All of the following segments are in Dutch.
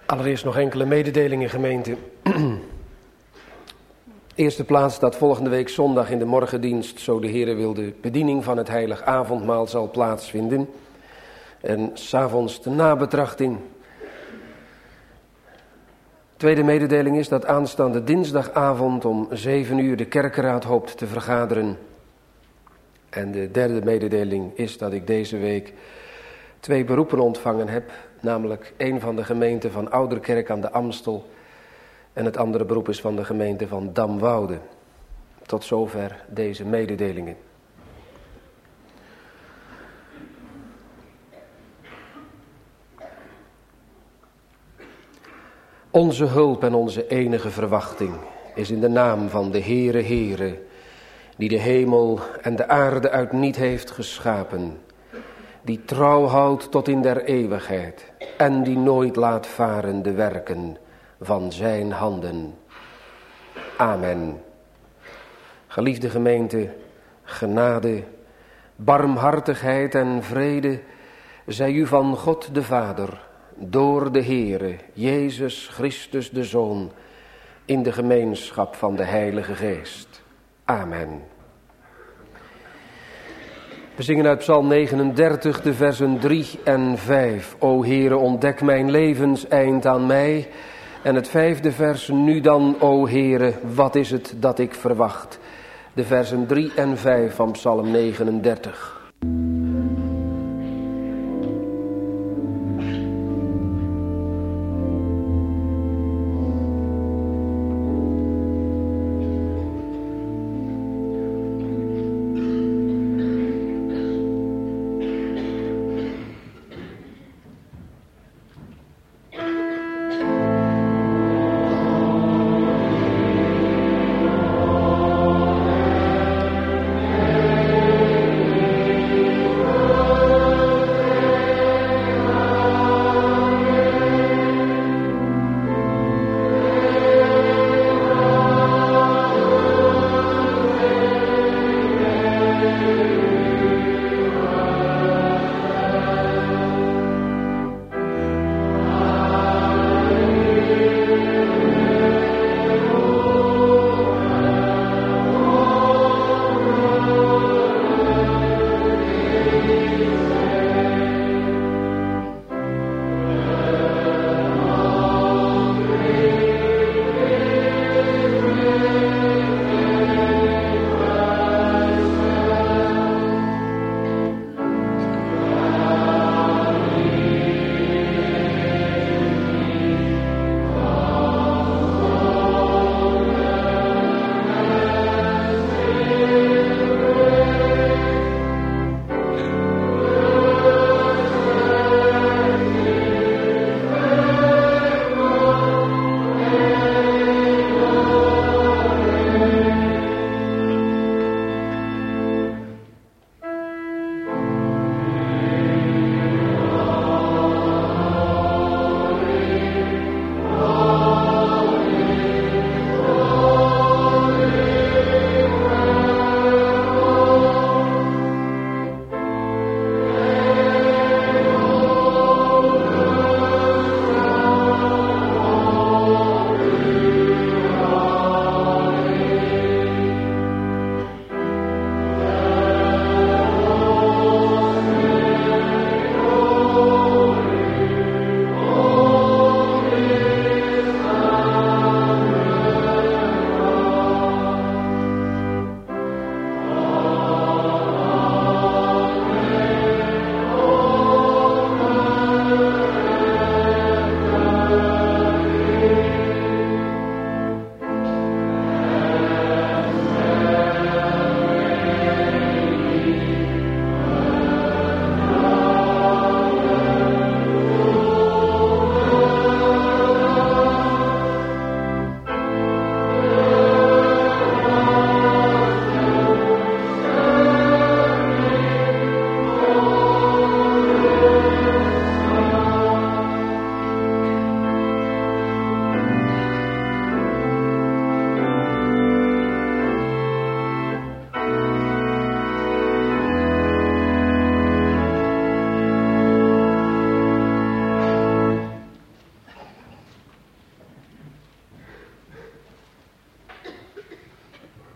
Allereerst nog enkele mededelingen, gemeente. Eerste plaats dat volgende week zondag in de morgendienst, zo de Heere wil, de bediening van het heilig avondmaal zal plaatsvinden. En 's avonds de nabetrachting. Tweede mededeling is dat aanstaande dinsdagavond om 7 uur de kerkenraad hoopt te vergaderen. En de derde mededeling is dat ik deze week 2 beroepen ontvangen heb. Namelijk één van de gemeente van Ouderkerk aan de Amstel en het andere beroep is van de gemeente van Damwoude. Tot zover deze mededelingen. Onze hulp en onze enige verwachting is in de naam van de Heere Heere, die de hemel en de aarde uit niet heeft geschapen, die trouw houdt tot in der eeuwigheid en die nooit laat varen de werken van zijn handen. Amen. Geliefde gemeente, genade, barmhartigheid en vrede zij u van God de Vader, door de Heere, Jezus Christus de Zoon, in de gemeenschap van de Heilige Geest. Amen. We zingen uit Psalm 39, de versen 3 en 5. O Heere, ontdek mijn levenseind aan mij. En het 5e vers, nu dan, o Heere, wat is het dat ik verwacht? De versen 3 en 5 van Psalm 39.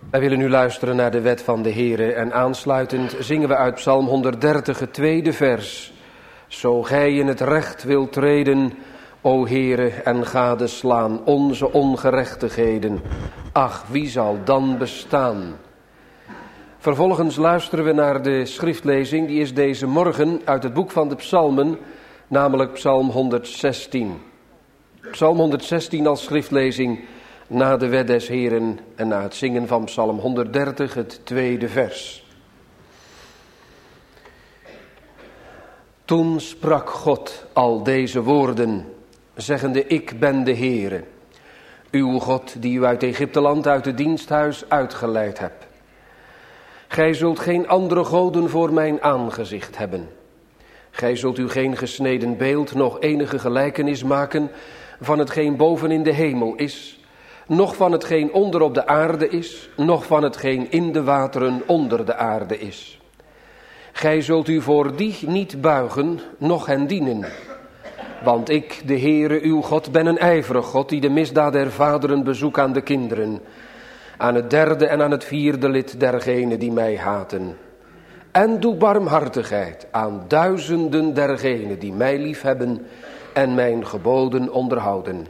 Wij willen nu luisteren naar de wet van de Heere en aansluitend zingen we uit Psalm 130 het tweede vers. Zo gij in het recht wilt treden, o Heere, en gadeslaan onze ongerechtigheden. Ach, wie zal dan bestaan? Vervolgens luisteren we naar de schriftlezing, die is deze morgen uit het boek van de Psalmen, namelijk Psalm 116. Psalm 116 als schriftlezing na de wet des Heeren en na het zingen van Psalm 130, het tweede vers. Toen sprak God al deze woorden, zeggende: Ik ben de Heere, uw God, die u uit Egypteland, uit het diensthuis uitgeleid hebt. Gij zult geen andere goden voor mijn aangezicht hebben. Gij zult u geen gesneden beeld, noch enige gelijkenis maken van hetgeen boven in de hemel is, noch van hetgeen onder op de aarde is, noch van hetgeen in de wateren onder de aarde is. Gij zult u voor die niet buigen, noch hen dienen. Want ik, de Heere uw God, ben een ijverig God, die de misdaad der vaderen bezoekt aan de kinderen, aan het derde en aan het vierde lid dergenen die mij haten. En doe barmhartigheid aan duizenden dergenen die mij liefhebben en mijn geboden onderhouden.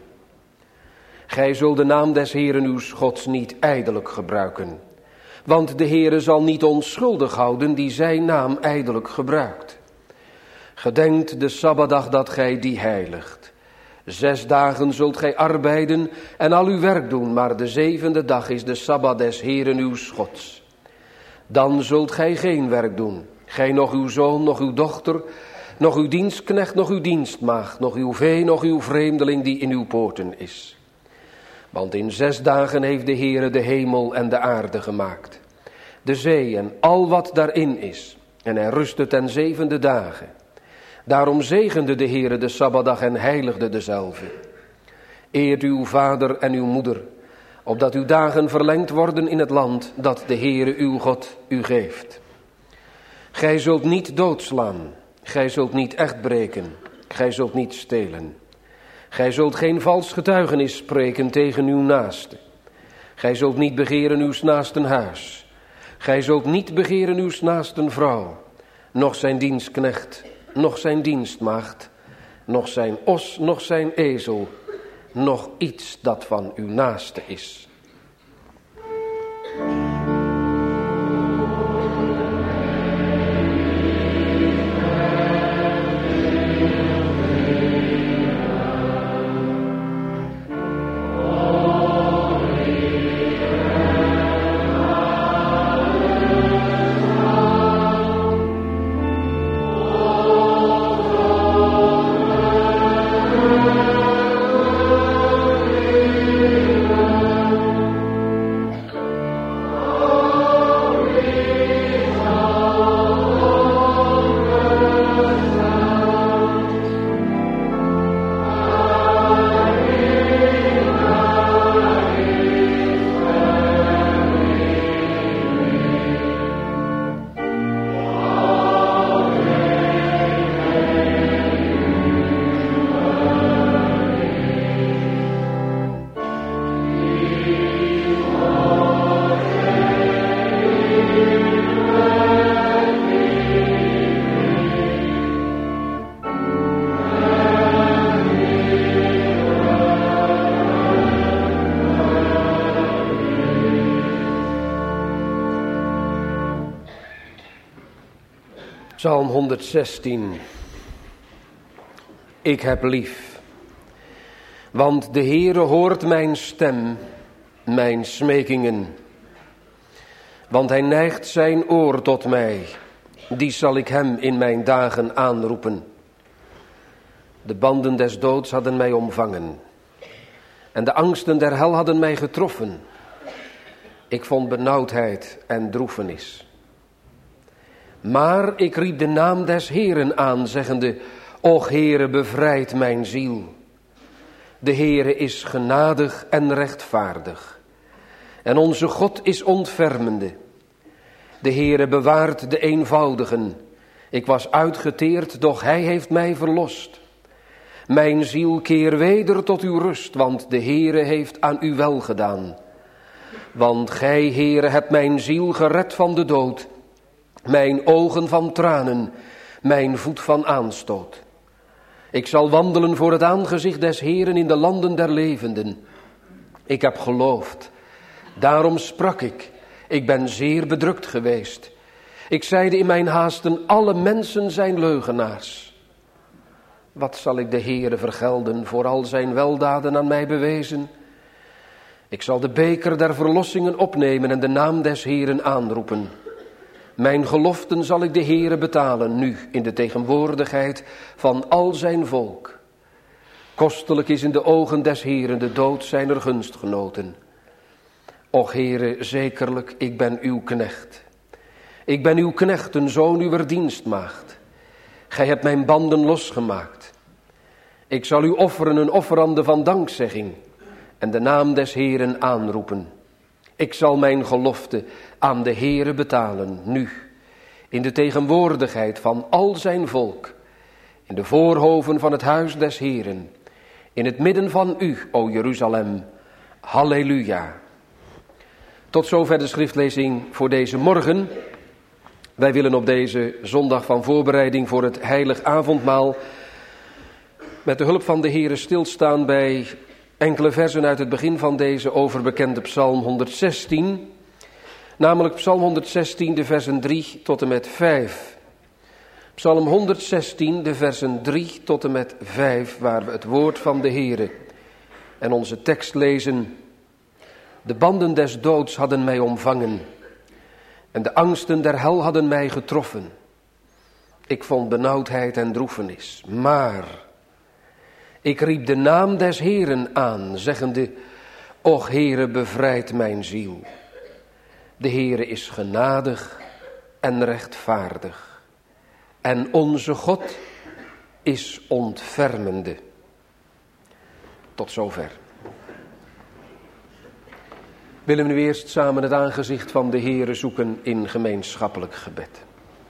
Gij zult de naam des Heeren uw Gods niet ijdelijk gebruiken. Want de Heere zal niet onschuldig houden die zijn naam ijdelijk gebruikt. Gedenkt de Sabbatdag dat gij die heiligt. 6 dagen zult gij arbeiden en al uw werk doen, maar de 7e dag is de Sabbat des Heeren uw Gods. Dan zult gij geen werk doen, gij noch uw zoon, noch uw dochter, noch uw dienstknecht, noch uw dienstmaagd, noch uw vee, noch uw vreemdeling die in uw poorten is. Want in 6 dagen heeft de Heere de hemel en de aarde gemaakt, de zee en al wat daarin is, en hij rustte ten 7e dagen. Daarom zegende de Heere de Sabbatdag en heiligde dezelve. Eert uw vader en uw moeder, opdat uw dagen verlengd worden in het land dat de Heere uw God u geeft. Gij zult niet doodslaan, gij zult niet echt breken, gij zult niet stelen. Gij zult geen vals getuigenis spreken tegen uw naaste. Gij zult niet begeren uws naasten huis. Gij zult niet begeren uws naasten vrouw, noch zijn dienstknecht, noch zijn dienstmaagd, noch zijn os, noch zijn ezel, noch iets dat van uw naaste is. Psalm 116. Ik heb lief, want de Heere hoort mijn stem, mijn smekingen. Want hij neigt zijn oor tot mij, die zal ik hem in mijn dagen aanroepen. De banden des doods hadden mij omvangen en de angsten der hel hadden mij getroffen. Ik vond benauwdheid en droefenis. Maar ik riep de naam des Heeren aan, zeggende: Och Heere, bevrijd mijn ziel. De Heere is genadig en rechtvaardig, en onze God is ontfermende. De Heere bewaart de eenvoudigen. Ik was uitgeteerd, doch hij heeft mij verlost. Mijn ziel, keer weder tot uw rust, want de Heere heeft aan u welgedaan. Want gij, Heere, hebt mijn ziel gered van de dood, mijn ogen van tranen, mijn voet van aanstoot. Ik zal wandelen voor het aangezicht des Heeren in de landen der levenden. Ik heb geloofd, daarom sprak ik ben zeer bedrukt geweest. Ik zeide in mijn haasten, alle mensen zijn leugenaars. Wat zal ik de Heere vergelden voor al zijn weldaden aan mij bewezen? Ik zal de beker der verlossingen opnemen en de naam des Heeren aanroepen. Mijn geloften zal ik de Heere betalen, nu in de tegenwoordigheid van al zijn volk. Kostelijk is in de ogen des Heeren de dood zijner gunstgenoten. Och Heere, zekerlijk, ik ben uw knecht. Ik ben uw knecht, een zoon uwer dienstmaagd. Gij hebt mijn banden losgemaakt. Ik zal u offeren een offerande van dankzegging en de naam des Heeren aanroepen. Ik zal mijn gelofte aan de Heere betalen, nu, in de tegenwoordigheid van al zijn volk, in de voorhoven van het huis des Heeren, in het midden van u, o Jeruzalem. Halleluja. Tot zover de schriftlezing voor deze morgen. Wij willen op deze zondag van voorbereiding voor het heilig avondmaal met de hulp van de Heere stilstaan bij enkele versen uit het begin van deze overbekende Psalm 116. Namelijk Psalm 116, de versen 3 tot en met 5. Psalm 116, de versen 3 tot en met 5, waar we het woord van de Heere en onze tekst lezen. De banden des doods hadden mij omvangen en de angsten der hel hadden mij getroffen. Ik vond benauwdheid en droefenis, maar ik riep de naam des Heeren aan, zeggende, och Heere, bevrijd mijn ziel. De Heere is genadig en rechtvaardig en onze God is ontfermende. Tot zover. Willen we nu eerst samen het aangezicht van de Heere zoeken in gemeenschappelijk gebed.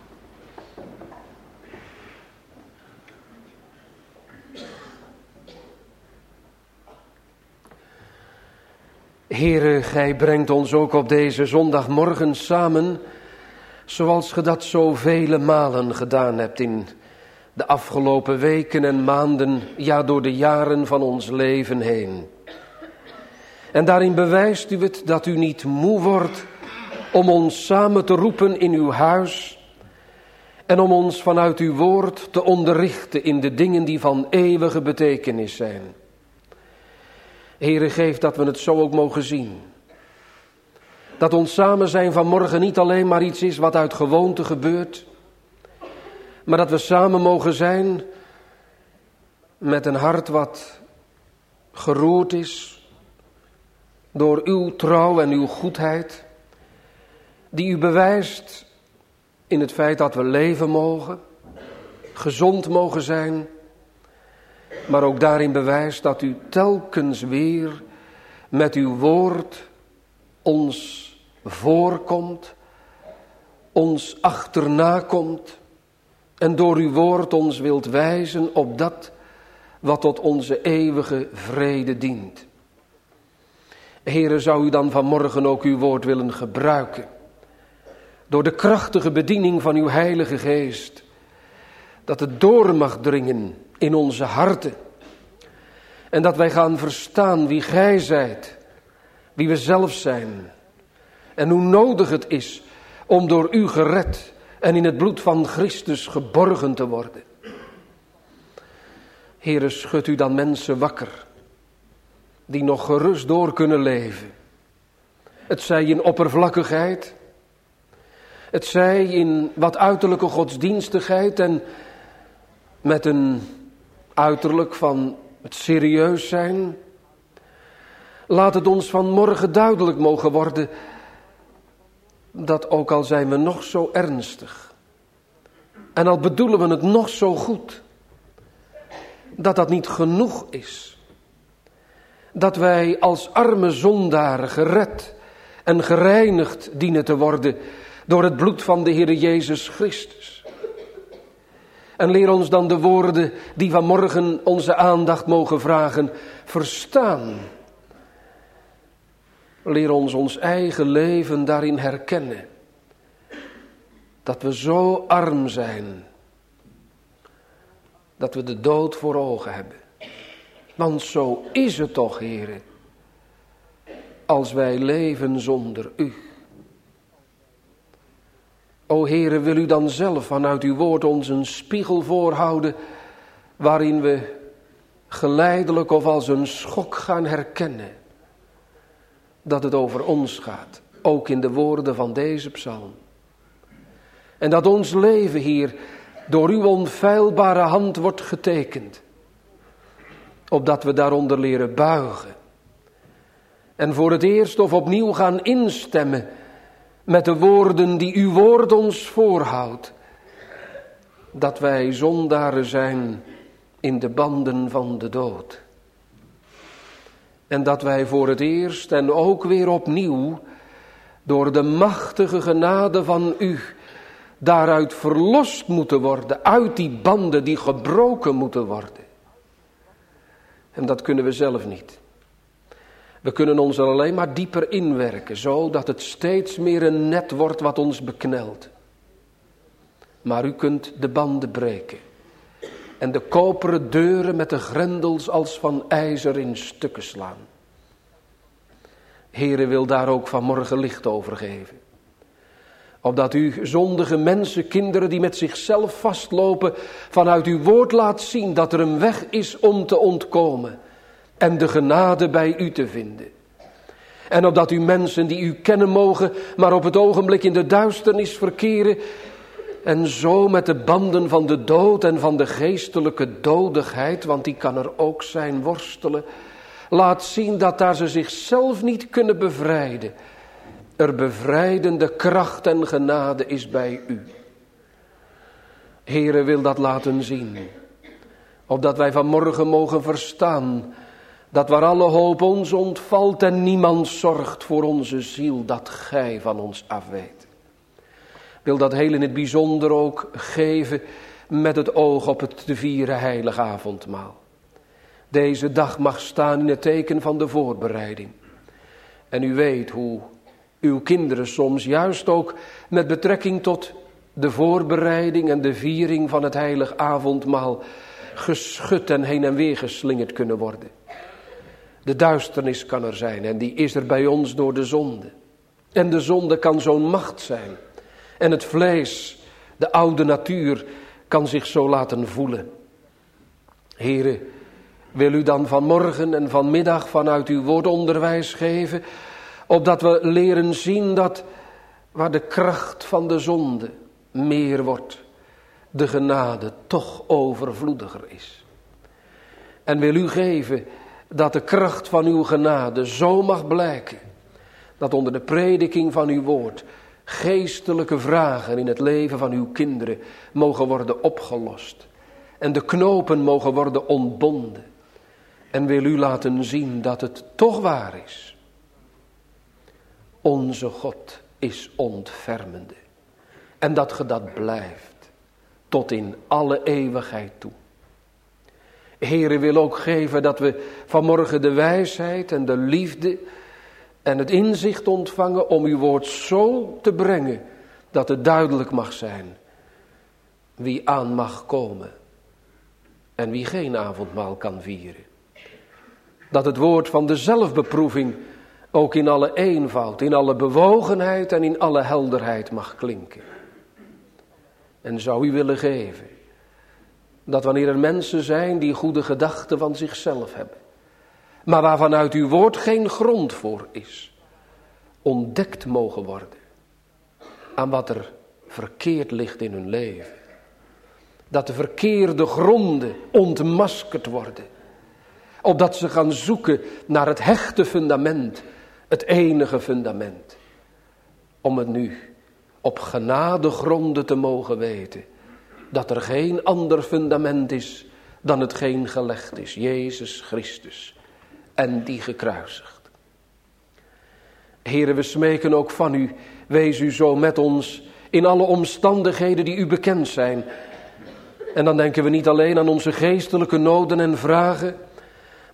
Heere, gij brengt ons ook op deze zondagmorgen samen, zoals ge dat zo vele malen gedaan hebt in de afgelopen weken en maanden, ja door de jaren van ons leven heen. En daarin bewijst u het dat u niet moe wordt om ons samen te roepen in uw huis en om ons vanuit uw woord te onderrichten in de dingen die van eeuwige betekenis zijn. Heere, geef dat we het zo ook mogen zien. Dat ons samen zijn vanmorgen niet alleen maar iets is wat uit gewoonte gebeurt, maar dat we samen mogen zijn met een hart wat geroerd is door uw trouw en uw goedheid, die u bewijst in het feit dat we leven mogen, gezond mogen zijn, maar ook daarin bewijst dat u telkens weer met uw woord ons voorkomt, ons achterna komt en door uw woord ons wilt wijzen op dat wat tot onze eeuwige vrede dient. Heere, zou u dan vanmorgen ook uw woord willen gebruiken, door de krachtige bediening van uw Heilige Geest, dat het door mag dringen in onze harten en dat wij gaan verstaan wie gij zijt, wie we zelf zijn en hoe nodig het is om door u gered en in het bloed van Christus geborgen te worden. Heere, schud u dan mensen wakker die nog gerust door kunnen leven. Het zij in oppervlakkigheid, het zij in wat uiterlijke godsdienstigheid en met een uiterlijk van het serieus zijn. Laat het ons vanmorgen duidelijk mogen worden dat ook al zijn we nog zo ernstig en al bedoelen we het nog zo goed, dat dat niet genoeg is. Dat wij als arme zondaren gered en gereinigd dienen te worden door het bloed van de Heer Jezus Christus. En leer ons dan de woorden die vanmorgen onze aandacht mogen vragen, verstaan. Leer ons eigen leven daarin herkennen. Dat we zo arm zijn. Dat we de dood voor ogen hebben. Want zo is het toch, Heere. Als wij leven zonder u. O Heere, wil u dan zelf vanuit uw woord ons een spiegel voorhouden, waarin we geleidelijk of als een schok gaan herkennen dat het over ons gaat, ook in de woorden van deze psalm. En dat ons leven hier door uw onfeilbare hand wordt getekend, opdat we daaronder leren buigen en voor het eerst of opnieuw gaan instemmen met de woorden die uw woord ons voorhoudt, dat wij zondaren zijn in de banden van de dood. En dat wij voor het eerst en ook weer opnieuw door de machtige genade van u daaruit verlost moeten worden, uit die banden die gebroken moeten worden. En dat kunnen we zelf niet. We kunnen ons er alleen maar dieper inwerken, zodat het steeds meer een net wordt wat ons beknelt. Maar u kunt de banden breken en de koperen deuren met de grendels als van ijzer in stukken slaan. Heere, wil daar ook vanmorgen licht over geven. Opdat u zondige mensen, kinderen die met zichzelf vastlopen, vanuit uw woord laat zien dat er een weg is om te ontkomen en de genade bij u te vinden. En opdat u mensen die u kennen mogen, maar op het ogenblik in de duisternis verkeren en zo met de banden van de dood en van de geestelijke dodigheid, want die kan er ook zijn, worstelen, laat zien dat daar ze zichzelf niet kunnen bevrijden, er bevrijdende kracht en genade is bij u. Heere, wil dat laten zien, opdat wij vanmorgen mogen verstaan dat waar alle hoop ons ontvalt en niemand zorgt voor onze ziel, dat gij van ons afweet. Wil dat heel in het bijzonder ook geven met het oog op het te vieren heilige avondmaal. Deze dag mag staan in het teken van de voorbereiding. En u weet hoe uw kinderen soms juist ook met betrekking tot de voorbereiding en de viering van het heilige avondmaal geschud en heen en weer geslingerd kunnen worden. De duisternis kan er zijn en die is er bij ons door de zonde. En de zonde kan zo'n macht zijn. En het vlees, de oude natuur, kan zich zo laten voelen. Heere, wil u dan vanmorgen en vanmiddag vanuit uw woordonderwijs geven, opdat we leren zien dat waar de kracht van de zonde meer wordt, de genade toch overvloediger is. En wil u geven dat de kracht van uw genade zo mag blijken, dat onder de prediking van uw woord geestelijke vragen in het leven van uw kinderen mogen worden opgelost. En de knopen mogen worden ontbonden. En wil u laten zien dat het toch waar is. Onze God is ontfermende. En dat ge dat blijft. Tot in alle eeuwigheid toe. Heere, wil ook geven dat we vanmorgen de wijsheid en de liefde en het inzicht ontvangen om uw woord zo te brengen dat het duidelijk mag zijn wie aan mag komen en wie geen avondmaal kan vieren. Dat het woord van de zelfbeproeving ook in alle eenvoud, in alle bewogenheid en in alle helderheid mag klinken. En zou u willen geven dat wanneer er mensen zijn die goede gedachten van zichzelf hebben, maar waarvan uit uw woord geen grond voor is, ontdekt mogen worden aan wat er verkeerd ligt in hun leven. Dat de verkeerde gronden ontmaskerd worden, opdat ze gaan zoeken naar het hechte fundament, het enige fundament, om het nu op genadegronden te mogen weten, dat er geen ander fundament is dan hetgeen gelegd is, Jezus Christus, en die gekruisigd. Heere, we smeken ook van u, wees u zo met ons in alle omstandigheden die u bekend zijn. En dan denken we niet alleen aan onze geestelijke noden en vragen,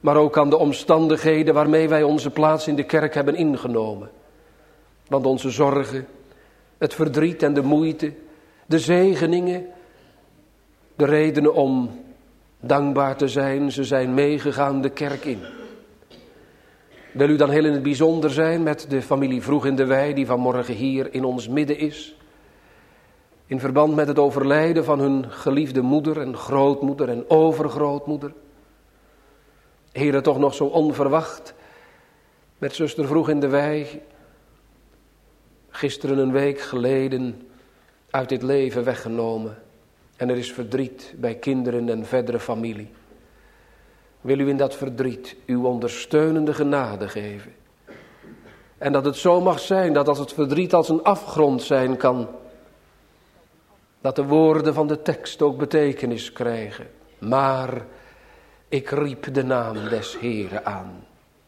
maar ook aan de omstandigheden waarmee wij onze plaats in de kerk hebben ingenomen. Want onze zorgen, het verdriet en de moeite, de zegeningen, de redenen om dankbaar te zijn, ze zijn meegegaan de kerk in. Wil u dan heel in het bijzonder zijn met de familie Vroeg in de Wei die vanmorgen hier in ons midden is? In verband met het overlijden van hun geliefde moeder en grootmoeder en overgrootmoeder. Heere, toch nog zo onverwacht met zuster Vroeg in de Wei, gisteren een week geleden uit dit leven weggenomen. En er is verdriet bij kinderen en verdere familie. Wil u in dat verdriet uw ondersteunende genade geven. En dat het zo mag zijn dat als het verdriet als een afgrond zijn kan, dat de woorden van de tekst ook betekenis krijgen. Maar ik riep de naam des Heeren aan.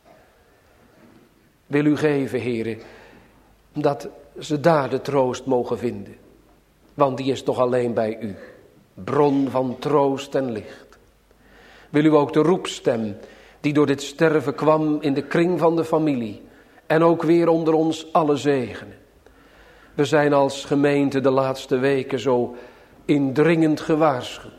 Wil u geven, Heere, dat ze daar de troost mogen vinden. Want die is toch alleen bij u. Bron van troost en licht. Wil u ook de roepstem die door dit sterven kwam in de kring van de familie en ook weer onder ons alle zegenen. We zijn als gemeente de laatste weken zo indringend gewaarschuwd.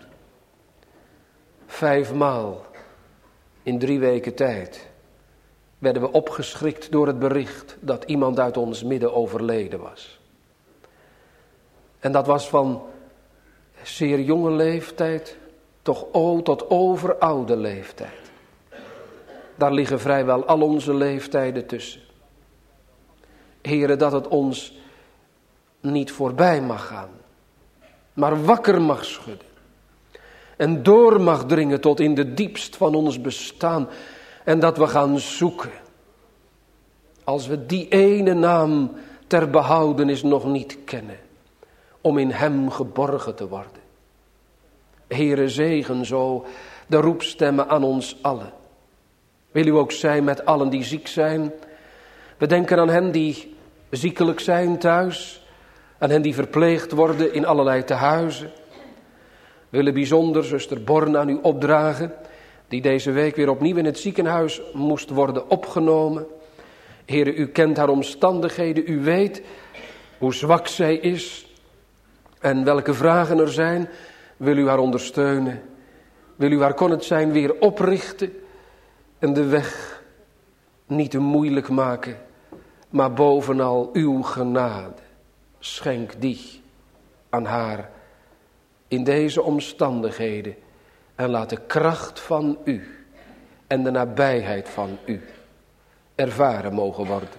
5 maal in 3 weken tijd werden we opgeschrikt door het bericht dat iemand uit ons midden overleden was. En dat was van zeer jonge leeftijd, toch tot overoude leeftijd. Daar liggen vrijwel al onze leeftijden tussen. Heere, dat het ons niet voorbij mag gaan, maar wakker mag schudden. En door mag dringen tot in de diepst van ons bestaan. En dat we gaan zoeken. Als we die ene naam ter behoudenis nog niet kennen. Om in hem geborgen te worden. Heere, zegen zo de roepstemmen aan ons allen. Wil u ook zijn met allen die ziek zijn. We denken aan hen die ziekelijk zijn thuis. Aan hen die verpleegd worden in allerlei tehuizen. We willen bijzonder zuster Born aan u opdragen. Die deze week weer opnieuw in het ziekenhuis moest worden opgenomen. Heere, u kent haar omstandigheden. U weet hoe zwak zij is. En welke vragen er zijn. Wil u haar ondersteunen. Wil u haar, kon het zijn, weer oprichten. En de weg niet te moeilijk maken. Maar bovenal uw genade. Schenk die aan haar in deze omstandigheden. En laat de kracht van u en de nabijheid van u ervaren mogen worden.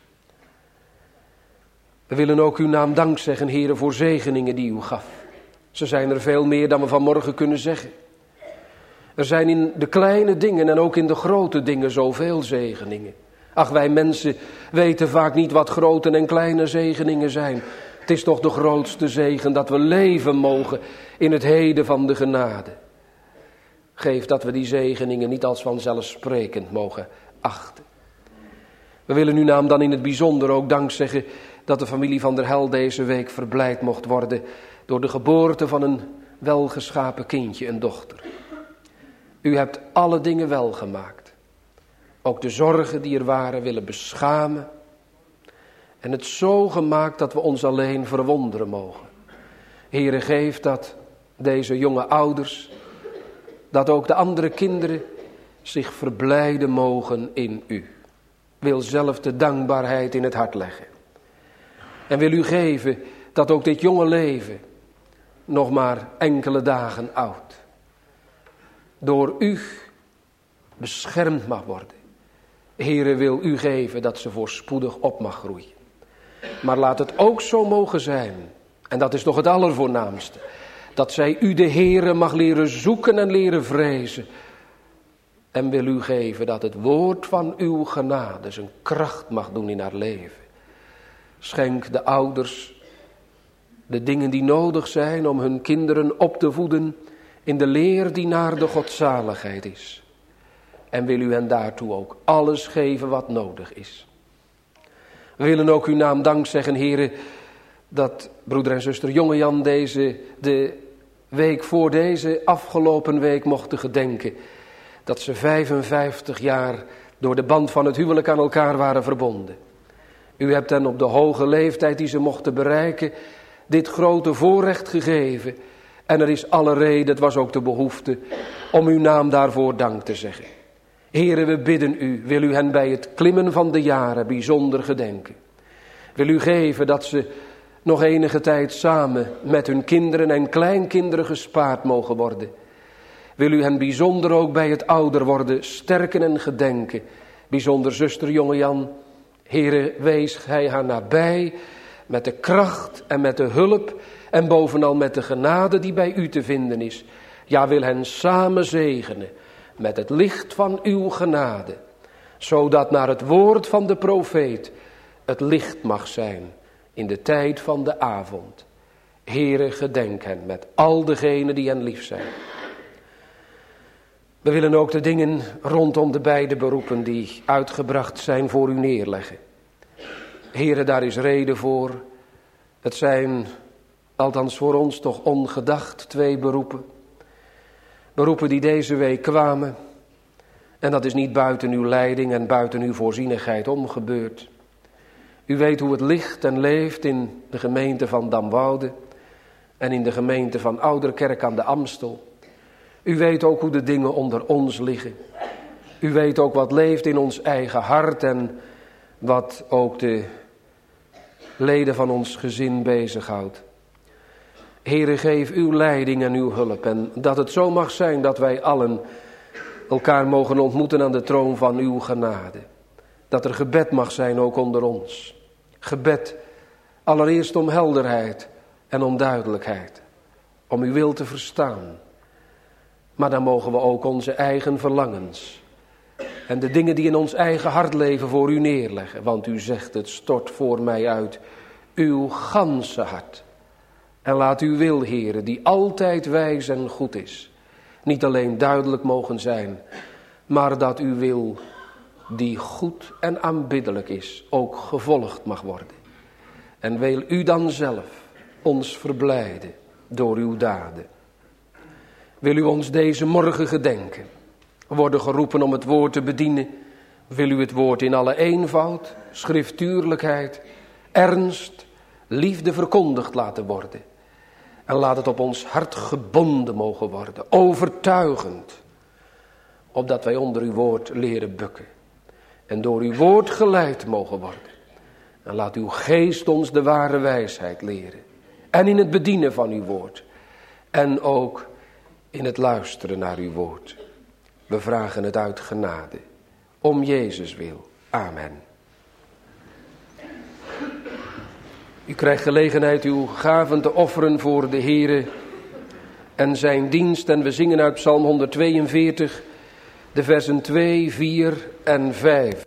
We willen ook uw naam dank zeggen, Heere, voor zegeningen die u gaf. Ze zijn er veel meer dan we vanmorgen kunnen zeggen. Er zijn in de kleine dingen en ook in de grote dingen zoveel zegeningen. Ach, wij mensen weten vaak niet wat grote en kleine zegeningen zijn. Het is toch de grootste zegen dat we leven mogen in het heden van de genade. Geef dat we die zegeningen niet als vanzelfsprekend mogen achten. We willen uw naam dan in het bijzonder ook dank zeggen dat de familie van der Hel deze week verblijd mocht worden door de geboorte van een welgeschapen kindje, een dochter. U hebt alle dingen welgemaakt. Ook de zorgen die er waren willen beschamen. En het zo gemaakt dat we ons alleen verwonderen mogen. Heere, geef dat deze jonge ouders, dat ook de andere kinderen zich verblijden mogen in u. Wil zelf de dankbaarheid in het hart leggen. En wil u geven dat ook dit jonge leven nog maar enkele dagen oud door u beschermd mag worden. Heere, wil u geven dat ze voorspoedig op mag groeien. Maar laat het ook zo mogen zijn, en dat is toch het allervoornaamste, dat zij u de Heere mag leren zoeken en leren vrezen. En wil u geven dat het woord van uw genade zijn kracht mag doen in haar leven. Schenk de ouders de dingen die nodig zijn om hun kinderen op te voeden in de leer die naar de godzaligheid is. En wil u hen daartoe ook alles geven wat nodig is. We willen ook uw naam dank zeggen, Heere, dat broeder en zuster Jongejan de week voor deze afgelopen week mochten gedenken. dat ze 55 jaar door de band van het huwelijk aan elkaar waren verbonden. U hebt hen op de hoge leeftijd die ze mochten bereiken dit grote voorrecht gegeven. En er is alle reden, het was ook de behoefte, om uw naam daarvoor dank te zeggen. Heere, we bidden u, wil u hen bij het klimmen van de jaren bijzonder gedenken. Wil u geven dat ze nog enige tijd samen met hun kinderen en kleinkinderen gespaard mogen worden. Wil u hen bijzonder ook bij het ouder worden sterken en gedenken. Bijzonder zuster jonge Jan, Heere, wees gij haar nabij met de kracht en met de hulp en bovenal met de genade die bij u te vinden is. Ja, wil hen samen zegenen met het licht van uw genade, zodat naar het woord van de profeet het licht mag zijn in de tijd van de avond. Heere, gedenk hen met al degenen die hen lief zijn. We willen ook de dingen rondom de beide beroepen die uitgebracht zijn voor u neerleggen. Heere, daar is reden voor. Het zijn, althans voor ons toch ongedacht, 2 beroepen. Beroepen die deze week kwamen. En dat is niet buiten uw leiding en buiten uw voorzienigheid omgebeurd. U weet hoe het ligt en leeft in de gemeente van Damwoude en in de gemeente van Ouderkerk aan de Amstel. U weet ook hoe de dingen onder ons liggen. U weet ook wat leeft in ons eigen hart en wat ook de leden van ons gezin bezighoudt. Heere, geef uw leiding en uw hulp en dat het zo mag zijn dat wij allen elkaar mogen ontmoeten aan de troon van uw genade. Dat er gebed mag zijn ook onder ons. Gebed allereerst om helderheid en om duidelijkheid. Om uw wil te verstaan. Maar dan mogen we ook onze eigen verlangens en de dingen die in ons eigen hart leven voor u neerleggen. Want u zegt, het stort voor mij uit uw ganse hart. En laat uw wil, Heere, die altijd wijs en goed is, niet alleen duidelijk mogen zijn, maar dat uw wil, die goed en aanbiddelijk is, ook gevolgd mag worden. En wil u dan zelf ons verblijden door uw daden. Wil u ons deze morgen gedenken. We worden geroepen om het woord te bedienen. Wil u het woord in alle eenvoud, schriftuurlijkheid, ernst, liefde verkondigd laten worden. En laat het op ons hart gebonden mogen worden, overtuigend. Opdat wij onder uw woord leren bukken. En door uw woord geleid mogen worden. En laat uw geest ons de ware wijsheid leren. En in het bedienen van uw woord. En ook in het luisteren naar uw woord. We vragen het uit genade. Om Jezus wil. Amen. U krijgt gelegenheid uw gaven te offeren voor de Heere en zijn dienst. En we zingen uit Psalm 142 de versen 2, 4 en 5.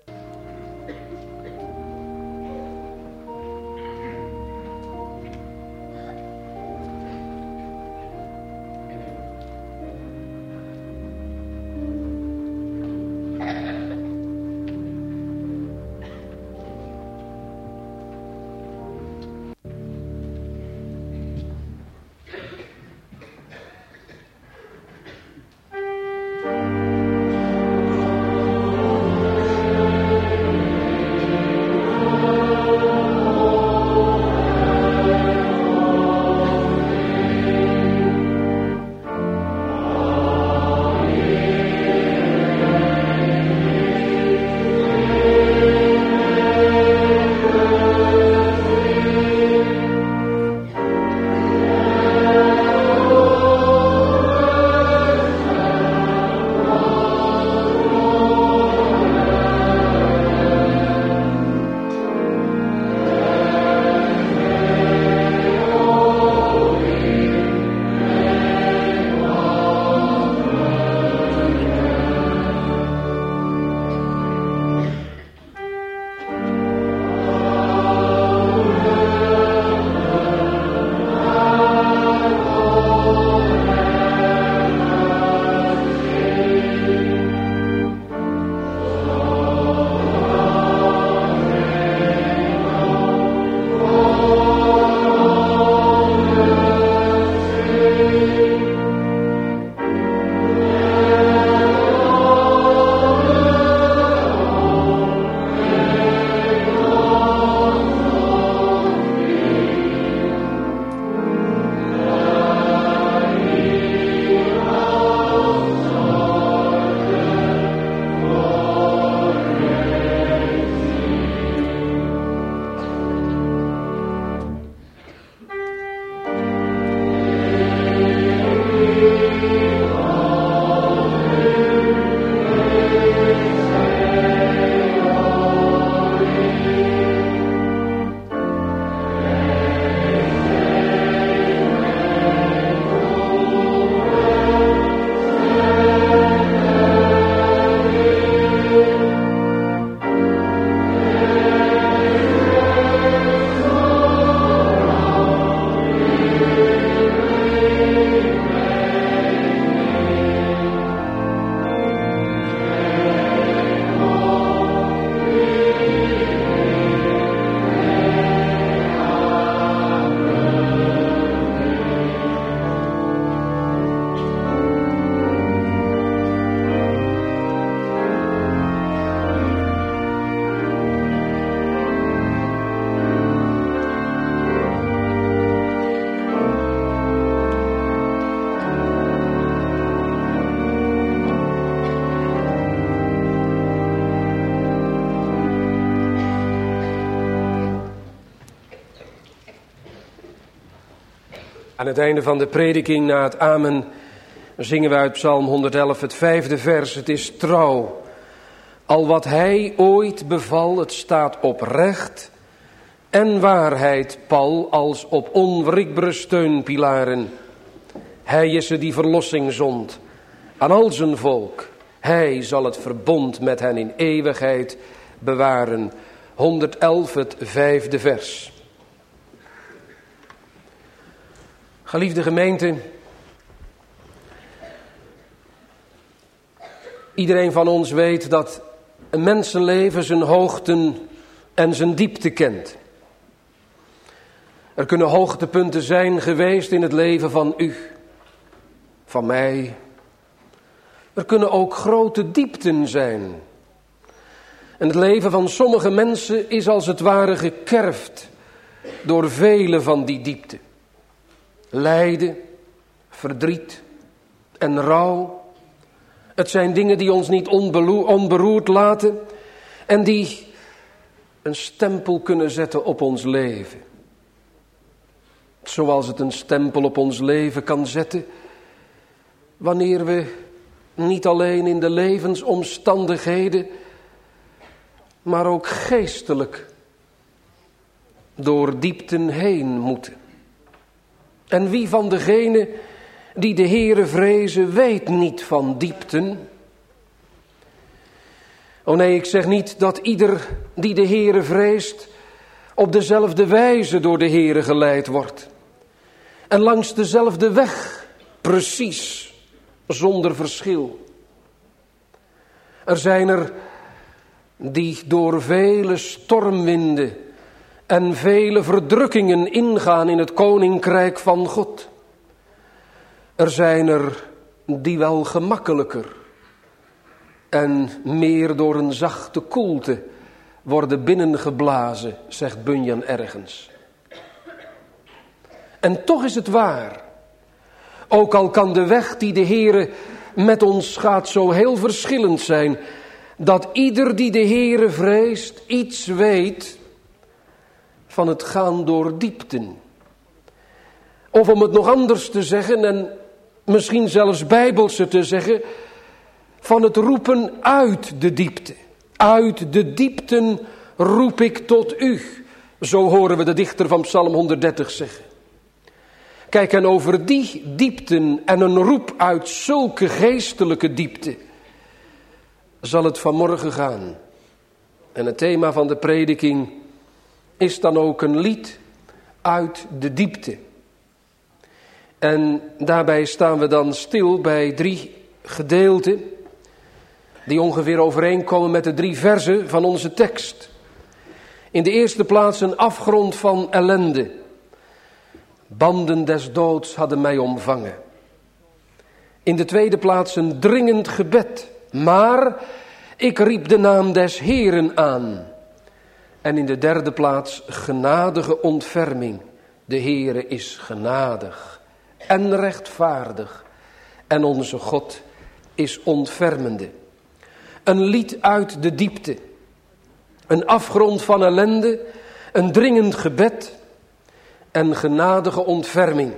Aan het einde van de prediking, na het amen, zingen we uit Psalm 111 het 5e vers. Het is trouw. Al wat hij ooit beval, het staat oprecht en waarheid pal als op onwrikbare steunpilaren. Hij is er die verlossing zond aan al zijn volk. Hij zal het verbond met hen in eeuwigheid bewaren. 111 het 5e vers. Geliefde gemeente, iedereen van ons weet dat een mensenleven zijn hoogten en zijn diepte kent. Er kunnen hoogtepunten zijn geweest in het leven van u, van mij. Er kunnen ook grote diepten zijn. En het leven van sommige mensen is als het ware gekerfd door vele van die diepten. Lijden, verdriet en rouw. Het zijn dingen die ons niet onberoerd laten en die een stempel kunnen zetten op ons leven. Zoals het een stempel op ons leven kan zetten wanneer we niet alleen in de levensomstandigheden, maar ook geestelijk door diepten heen moeten. En wie van degenen die de Heere vrezen, weet niet van diepten? Oh nee, ik zeg niet dat ieder die de Heere vreest op dezelfde wijze door de Heere geleid wordt. En langs dezelfde weg, precies, zonder verschil. Er zijn er die door vele stormwinden en vele verdrukkingen ingaan in het koninkrijk van God. Er zijn er die wel gemakkelijker en meer door een zachte koelte worden binnengeblazen, zegt Bunyan ergens. En toch is het waar, ook al kan de weg die de Heere met ons gaat zo heel verschillend zijn, dat ieder die de Heere vreest iets weet van het gaan door diepten. Of om het nog anders te zeggen en misschien zelfs bijbelse te zeggen, van het roepen uit de diepte. Uit de diepten roep ik tot u. Zo horen we de dichter van Psalm 130 zeggen. Kijk, en over die diepten en een roep uit zulke geestelijke diepte zal het vanmorgen gaan. En het thema van de prediking is dan ook een lied uit de diepte. En daarbij staan we dan stil bij 3 gedeelten die ongeveer overeenkomen met de 3 verzen van onze tekst. In de eerste plaats een afgrond van ellende. Banden des doods hadden mij omvangen. In de tweede plaats een dringend gebed. Maar ik riep de naam des Heeren aan. En in de derde plaats genadige ontferming. De Heere is genadig en rechtvaardig. En onze God is ontfermende. Een lied uit de diepte. Een afgrond van ellende. Een dringend gebed. En genadige ontferming.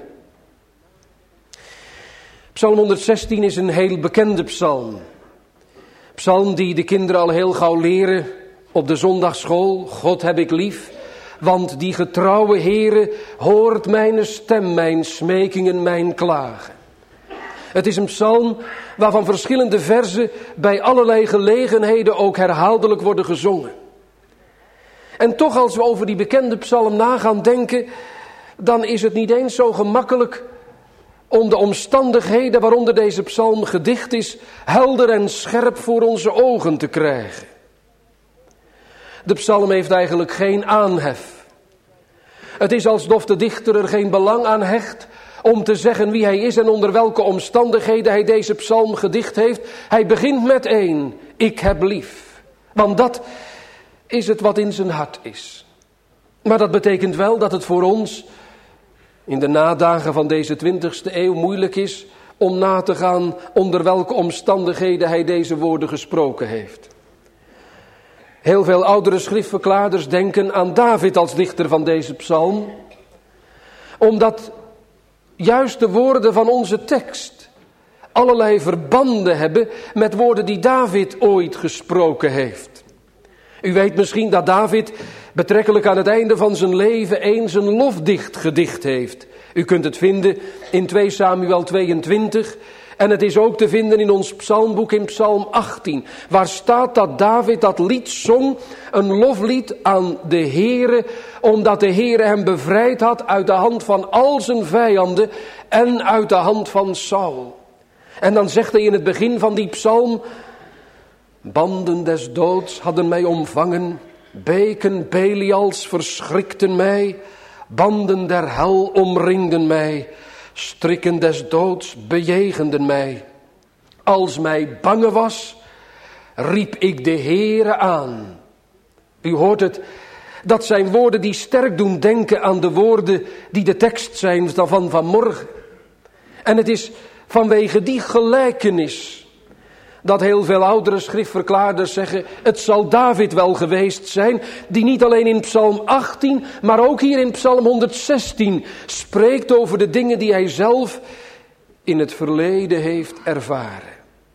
Psalm 116 is een heel bekende psalm. Psalm die de kinderen al heel gauw leren op de zondagsschool. God heb ik lief, want die getrouwe Heere hoort mijn stem, mijn smekingen, mijn klagen. Het is een psalm waarvan verschillende verzen bij allerlei gelegenheden ook herhaaldelijk worden gezongen. En toch, als we over die bekende psalm na gaan denken, dan is het niet eens zo gemakkelijk om de omstandigheden waaronder deze psalm gedicht is, helder en scherp voor onze ogen te krijgen. De psalm heeft eigenlijk geen aanhef. Het is alsof de dichter er geen belang aan hecht om te zeggen wie hij is en onder welke omstandigheden hij deze psalm gedicht heeft. Hij begint met 1, ik heb lief. Want dat is het wat in zijn hart is. Maar dat betekent wel dat het voor ons in de nadagen van deze 20e eeuw moeilijk is om na te gaan onder welke omstandigheden hij deze woorden gesproken heeft. Heel veel oudere schriftverklaarders denken aan David als dichter van deze psalm, omdat juist de woorden van onze tekst allerlei verbanden hebben met woorden die David ooit gesproken heeft. U weet misschien dat David betrekkelijk aan het einde van zijn leven eens een lofdicht gedicht heeft. U kunt het vinden in 2 Samuel 22 en het is ook te vinden in ons psalmboek in Psalm 18. Waar staat dat David dat lied zong, een loflied aan de Heere, omdat de Heere hem bevrijd had uit de hand van al zijn vijanden en uit de hand van Saul. En dan zegt hij in het begin van die psalm: banden des doods hadden mij omvangen, beken Belials verschrikten mij, banden der hel omringden mij, strikken des doods bejegenden mij. Als mij bange was, riep ik de Heere aan. U hoort het, dat zijn woorden die sterk doen denken aan de woorden die de tekst zijn van vanmorgen. En het is vanwege die gelijkenis dat heel veel oudere schriftverklaarders zeggen: het zal David wel geweest zijn, die niet alleen in Psalm 18, maar ook hier in Psalm 116 spreekt over de dingen die hij zelf in het verleden heeft ervaren.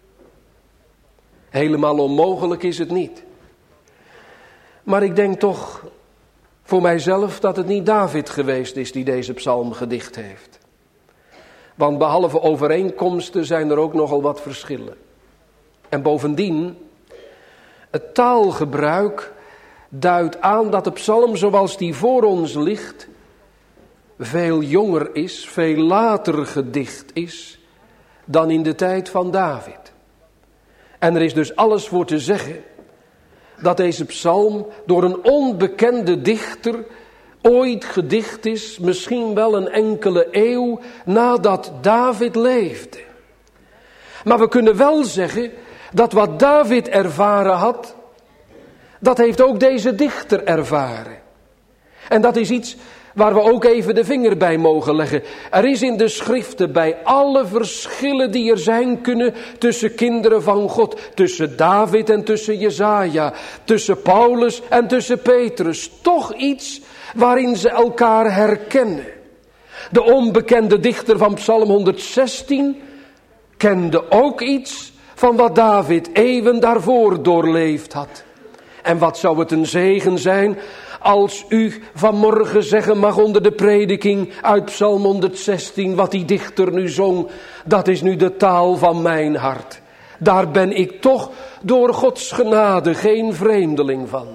Helemaal onmogelijk is het niet. Maar ik denk toch voor mijzelf dat het niet David geweest is die deze psalm gedicht heeft. Want behalve overeenkomsten zijn er ook nogal wat verschillen. En bovendien, het taalgebruik duidt aan dat de psalm zoals die voor ons ligt veel jonger is, veel later gedicht is dan in de tijd van David. En er is dus alles voor te zeggen dat deze psalm door een onbekende dichter ooit gedicht is, misschien wel een enkele eeuw nadat David leefde. Maar we kunnen wel zeggen dat wat David ervaren had, dat heeft ook deze dichter ervaren. En dat is iets waar we ook even de vinger bij mogen leggen. Er is in de schriften bij alle verschillen die er zijn kunnen tussen kinderen van God, tussen David en tussen Jesaja, tussen Paulus en tussen Petrus, toch iets waarin ze elkaar herkennen. De onbekende dichter van Psalm 116 kende ook iets van wat David eeuwen daarvoor doorleefd had. En wat zou het een zegen zijn als u vanmorgen zeggen mag onder de prediking uit Psalm 116, wat die dichter nu zong, dat is nu de taal van mijn hart. Daar ben ik toch door Gods genade geen vreemdeling van.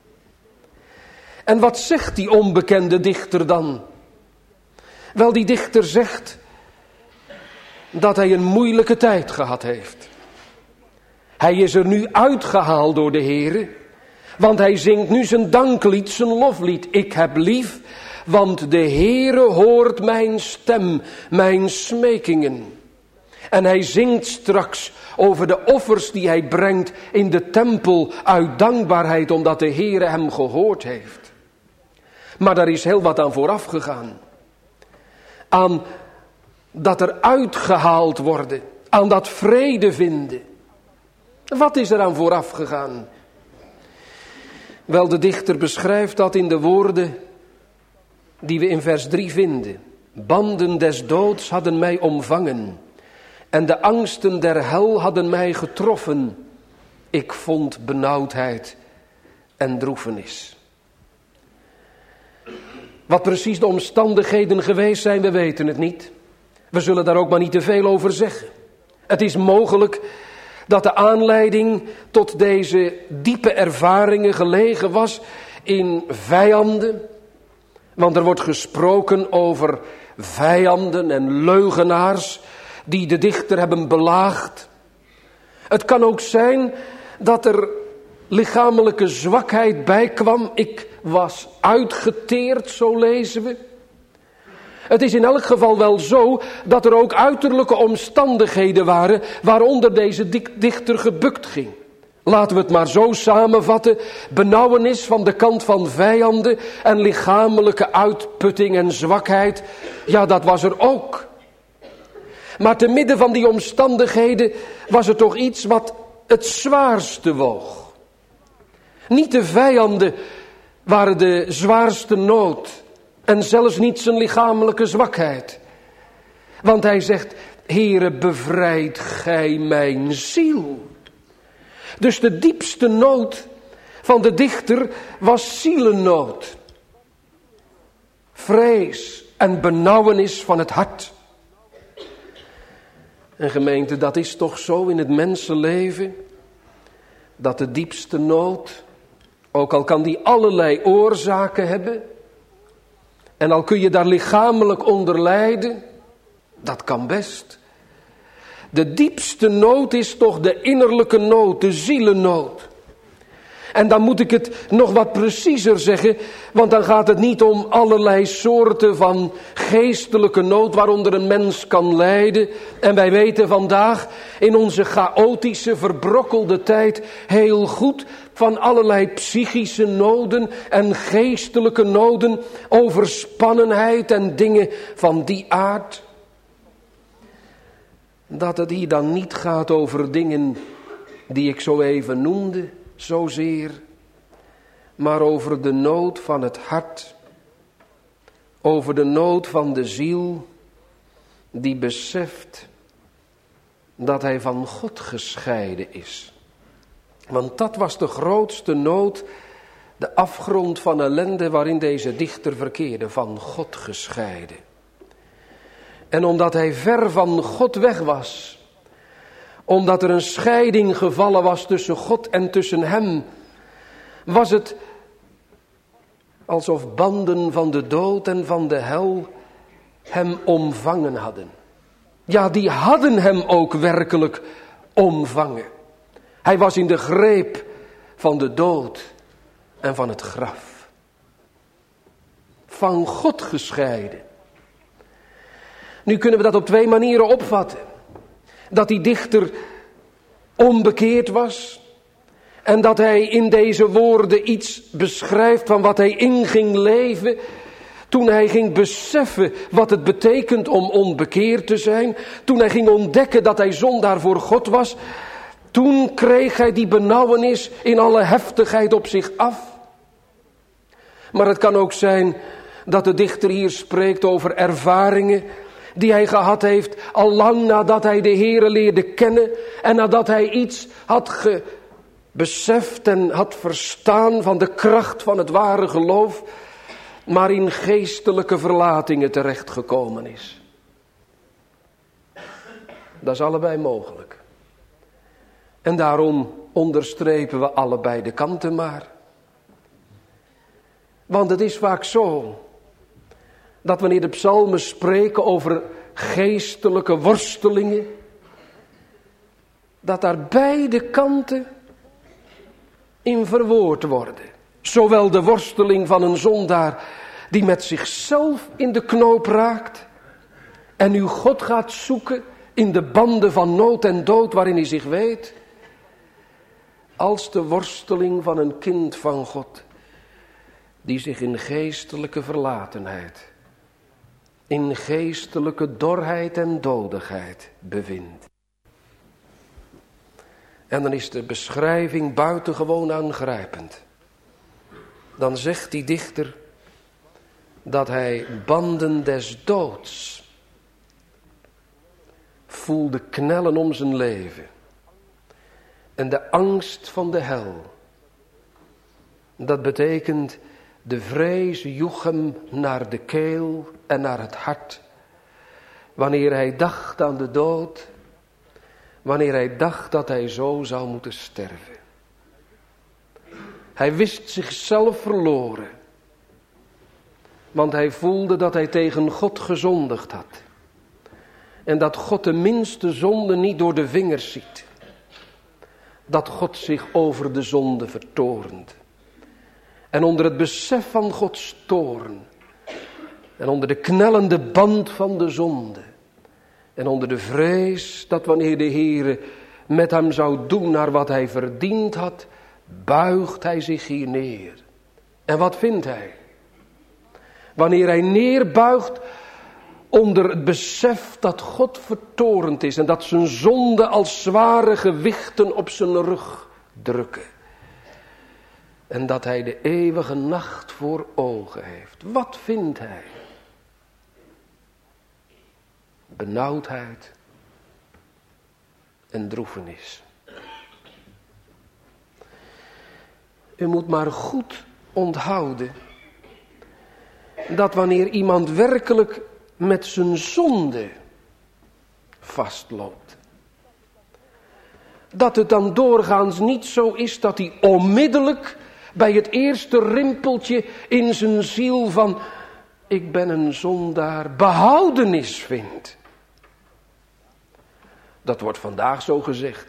En wat zegt die onbekende dichter dan? Wel, die dichter zegt dat hij een moeilijke tijd gehad heeft. Hij is er nu uitgehaald door de Heere, want hij zingt nu zijn danklied, zijn loflied. Ik heb lief, want de Heere hoort mijn stem, mijn smekingen. En hij zingt straks over de offers die hij brengt in de tempel uit dankbaarheid, omdat de Heere hem gehoord heeft. Maar daar is heel wat aan vooraf gegaan. Aan dat er uitgehaald worden, aan dat vrede vinden. Wat is er aan vooraf gegaan? Wel, de dichter beschrijft dat in de woorden die we in vers 3 vinden. Banden des doods hadden mij omvangen en de angsten der hel hadden mij getroffen. Ik vond benauwdheid en droefenis. Wat precies de omstandigheden geweest zijn, we weten het niet. We zullen daar ook maar niet te veel over zeggen. Het is mogelijk dat de aanleiding tot deze diepe ervaringen gelegen was in vijanden. Want er wordt gesproken over vijanden en leugenaars die de dichter hebben belaagd. Het kan ook zijn dat er lichamelijke zwakheid bijkwam. Ik was uitgeteerd, zo lezen we. Het is in elk geval wel zo dat er ook uiterlijke omstandigheden waren waaronder deze dichter gebukt ging. Laten we het maar zo samenvatten. Benauwenis van de kant van vijanden en lichamelijke uitputting en zwakheid. Ja, dat was er ook. Maar te midden van die omstandigheden was er toch iets wat het zwaarste woog. Niet de vijanden waren de zwaarste nood en zelfs niet zijn lichamelijke zwakheid. Want hij zegt, Heere, bevrijd gij mijn ziel. Dus de diepste nood van de dichter was zielennood. Vrees en benauwenis van het hart. En gemeente, dat is toch zo in het mensenleven, dat de diepste nood, ook al kan die allerlei oorzaken hebben, en al kun je daar lichamelijk onder lijden, dat kan best. De diepste nood is toch de innerlijke nood, de zielennood. En dan moet ik het nog wat preciezer zeggen, want dan gaat het niet om allerlei soorten van geestelijke nood waaronder een mens kan lijden. En wij weten vandaag in onze chaotische, verbrokkelde tijd heel goed van allerlei psychische noden en geestelijke noden, overspannenheid en dingen van die aard. Dat het hier dan niet gaat over dingen die ik zo even noemde, zozeer, maar over de nood van het hart, over de nood van de ziel, die beseft dat hij van God gescheiden is. Want dat was de grootste nood, de afgrond van ellende waarin deze dichter verkeerde, van God gescheiden. En omdat hij ver van God weg was, omdat er een scheiding gevallen was tussen God en tussen hem, was het alsof banden van de dood en van de hel hem omvangen hadden. Ja, die hadden hem ook werkelijk omvangen. Hij was in de greep van de dood en van het graf. Van God gescheiden. Nu kunnen we dat op twee manieren opvatten. Dat die dichter onbekeerd was. En dat hij in deze woorden iets beschrijft van wat hij in ging leven. Toen hij ging beseffen wat het betekent om onbekeerd te zijn. Toen hij ging ontdekken dat hij zondaar voor God was. Toen kreeg hij die benauwenis in alle heftigheid op zich af. Maar het kan ook zijn dat de dichter hier spreekt over ervaringen die hij gehad heeft al lang nadat hij de Heere leerde kennen en nadat hij iets had beseft en had verstaan van de kracht van het ware geloof, maar in geestelijke verlatingen terechtgekomen is. Dat is allebei mogelijk. En daarom onderstrepen we allebei de kanten maar. Want het is vaak zo dat wanneer de psalmen spreken over geestelijke worstelingen, dat daar beide kanten in verwoord worden. Zowel de worsteling van een zondaar die met zichzelf in de knoop raakt en nu God gaat zoeken in de banden van nood en dood waarin hij zich weet, als de worsteling van een kind van God die zich in geestelijke verlatenheid, in geestelijke dorheid en dodigheid bevindt. En dan is de beschrijving buitengewoon aangrijpend. Dan zegt die dichter dat hij banden des doods voelde knellen om zijn leven. En de angst van de hel. Dat betekent, de vrees joeg hem naar de keel en naar het hart. Wanneer hij dacht aan de dood. Wanneer hij dacht dat hij zo zou moeten sterven. Hij wist zichzelf verloren. Want hij voelde dat hij tegen God gezondigd had. En dat God de minste zonde niet door de vingers ziet. Dat God zich over de zonde vertoornt. En onder het besef van Gods toorn. En onder de knellende band van de zonde. En onder de vrees dat wanneer de Heere met hem zou doen naar wat hij verdiend had, buigt hij zich hier neer. En wat vindt hij? Wanneer hij neerbuigt onder het besef dat God vertorend is en dat zijn zonde als zware gewichten op zijn rug drukken. En dat hij de eeuwige nacht voor ogen heeft. Wat vindt hij? benauwdheid en droefenis. U moet maar goed onthouden dat wanneer iemand werkelijk met zijn zonde vastloopt, dat het dan doorgaans niet zo is dat hij onmiddellijk bij het eerste rimpeltje in zijn ziel van ik ben een zondaar behoudenis vindt. Dat wordt vandaag zo gezegd.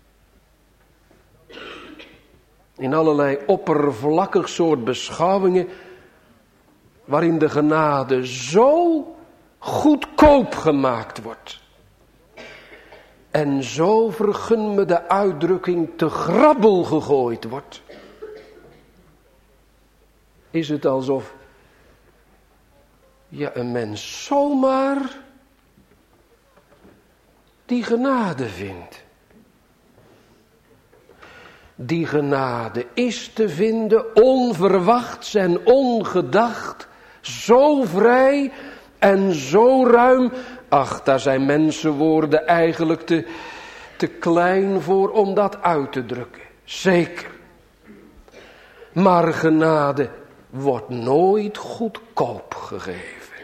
In allerlei oppervlakkig soort beschouwingen waarin de genade zo goedkoop gemaakt wordt. En zo, vergun me de uitdrukking, te grabbel gegooid wordt. Is het alsof een mens zomaar die genade vindt. Die genade is te vinden onverwachts en ongedacht, zo vrij en zo ruim. Ach, daar zijn mensenwoorden eigenlijk te klein voor om dat uit te drukken. Zeker. Maar genade wordt nooit goedkoop gegeven.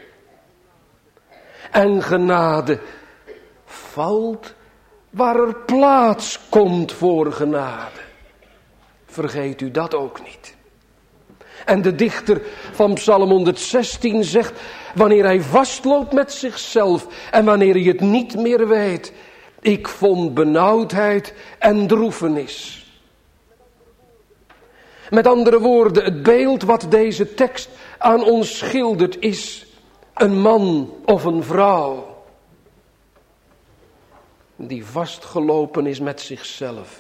En genade valt waar er plaats komt voor genade. Vergeet u dat ook niet. En de dichter van Psalm 116 zegt, wanneer hij vastloopt met zichzelf en wanneer hij het niet meer weet, ik vond benauwdheid en droefenis. Met andere woorden, het beeld wat deze tekst aan ons schildert is een man of een vrouw die vastgelopen is met zichzelf.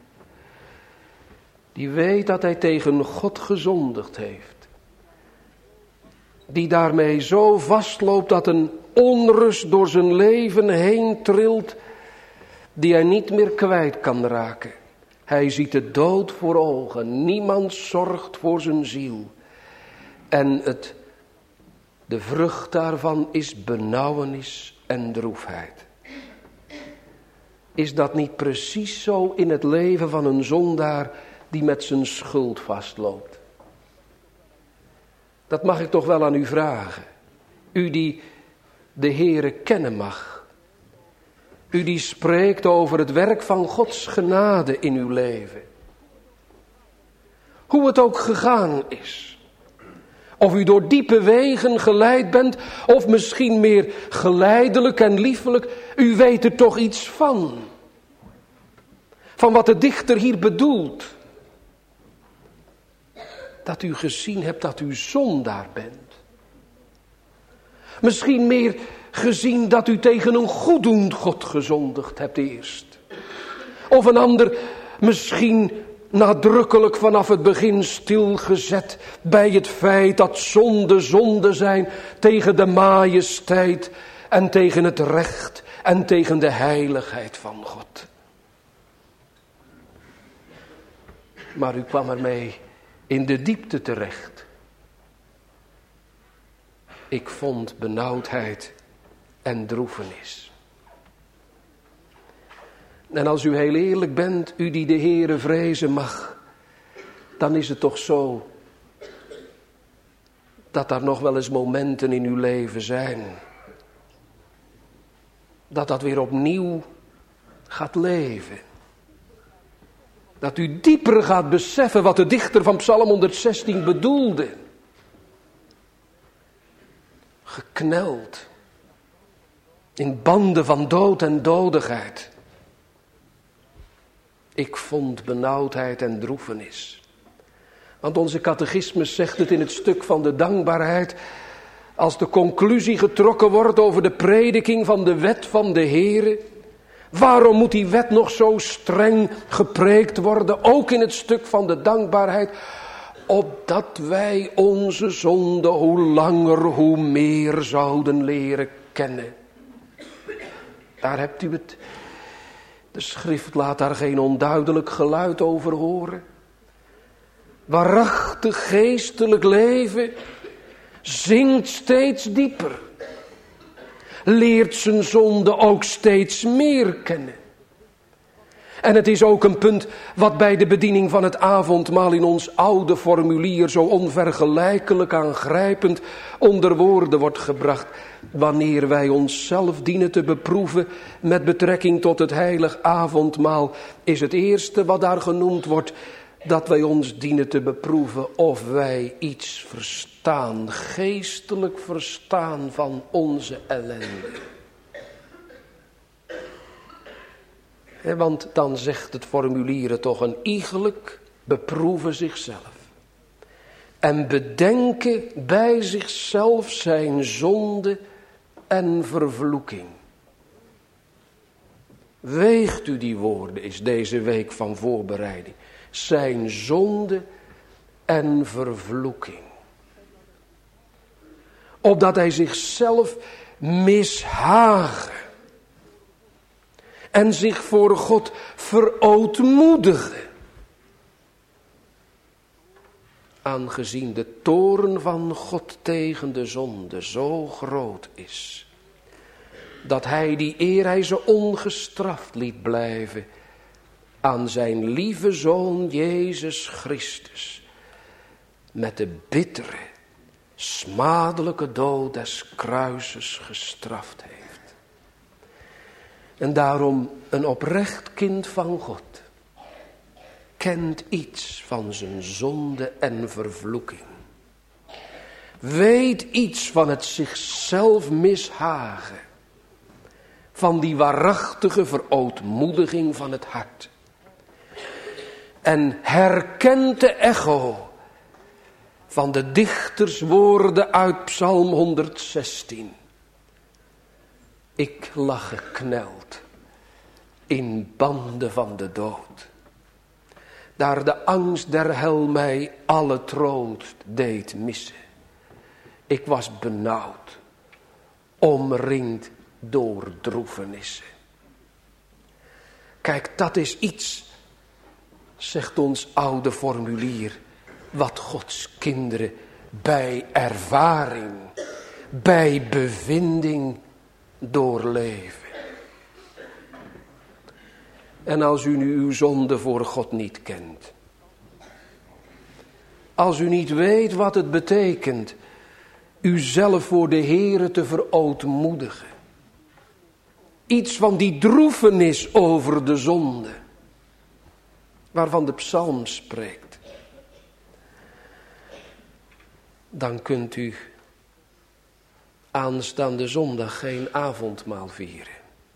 Die weet dat hij tegen God gezondigd heeft. Die daarmee zo vastloopt dat een onrust door zijn leven heen trilt, die hij niet meer kwijt kan raken. Hij ziet de dood voor ogen. Niemand zorgt voor zijn ziel. En de vrucht daarvan is benauwenis en droefheid. Is dat niet precies zo in het leven van een zondaar die met zijn schuld vastloopt? Dat mag ik toch wel aan u vragen. U die de Heere kennen mag. U die spreekt over het werk van Gods genade in uw leven. Hoe het ook gegaan is. Of u door diepe wegen geleid bent, of misschien meer geleidelijk en liefelijk. U weet er toch iets van. Van wat de dichter hier bedoelt. Dat u gezien hebt dat u zondaar bent. Misschien meer gezien dat u tegen een goeddoend God gezondigd hebt eerst. Of een ander misschien nadrukkelijk vanaf het begin stilgezet bij het feit dat zonde zijn tegen de majesteit en tegen het recht en tegen de heiligheid van God. Maar u kwam ermee in de diepte terecht. Ik vond benauwdheid en droefenis. En als u heel eerlijk bent, u die de Heere vrezen mag, dan is het toch zo dat er nog wel eens momenten in uw leven zijn dat weer opnieuw gaat leven. Dat u dieper gaat beseffen wat de dichter van Psalm 116 bedoelde. Gekneld in banden van dood en dodigheid. Ik vond benauwdheid en droefenis. Want onze catechismus zegt het in het stuk van de dankbaarheid. Als de conclusie getrokken wordt over de prediking van de wet van de Heere. Waarom moet die wet nog zo streng gepreekt worden? Ook in het stuk van de dankbaarheid. Opdat wij onze zonde hoe langer hoe meer zouden leren kennen. Daar hebt u het. De schrift laat daar geen onduidelijk geluid over horen. Waarachtig geestelijk leven zinkt steeds dieper. leert zijn zonde ook steeds meer kennen. En het is ook een punt wat bij de bediening van het avondmaal in ons oude formulier zo onvergelijkelijk aangrijpend onder woorden wordt gebracht. Wanneer wij onszelf dienen te beproeven met betrekking tot het heilig avondmaal, is het eerste wat daar genoemd wordt dat wij ons dienen te beproeven of wij iets verstaan, geestelijk verstaan van onze ellende. Want dan zegt het formulier het toch een iegelijk beproeven zichzelf. En bedenken bij zichzelf zijn zonde en vervloeking. Weegt u die woorden, is deze week van voorbereiding. Zijn zonde en vervloeking. Opdat hij zichzelf mishagen. En zich voor God verootmoedigen. Aangezien de toorn van God tegen de zonde zo groot is, dat hij die eer hij ze ongestraft liet blijven, aan zijn lieve Zoon Jezus Christus met de bittere, smadelijke dood des kruises gestraft heeft. En daarom een oprecht kind van God kent iets van zijn zonde en vervloeking. Weet iets van het zichzelf mishagen. Van die waarachtige verootmoediging van het hart. En herkent de echo van de dichterswoorden uit Psalm 116. Ik lag gekneld in banden van de dood. Daar de angst der hel mij alle troost deed missen. Ik was benauwd, omringd door droefenissen. Kijk, dat is iets, zegt ons oude formulier, wat Gods kinderen bij ervaring, bij bevinding doorleven. En als u nu uw zonde voor God niet kent, als u niet weet wat het betekent uzelf voor de Heere te verootmoedigen, iets van die droefenis over de zonde, waarvan de psalm spreekt, dan kunt u aanstaande zondag geen avondmaal vieren.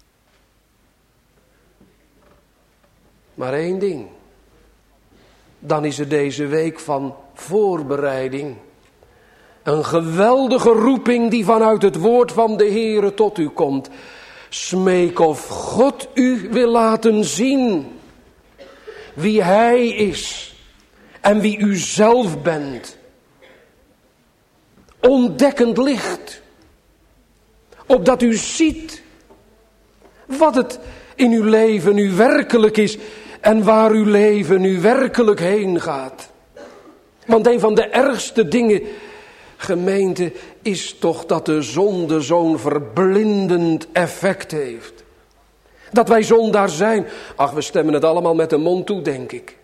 Maar één ding, dan is er deze week van voorbereiding een geweldige roeping die vanuit het woord van de Heere tot u komt. Smeek of God u wil laten zien wie Hij is en wie u zelf bent. Ontdekkend licht, opdat u ziet wat het in uw leven nu werkelijk is en waar uw leven nu werkelijk heen gaat. Want een van de ergste dingen, gemeente, is toch dat de zonde zo'n verblindend effect heeft. Dat wij zondaar zijn. Ach, we stemmen het allemaal met de mond toe, denk ik.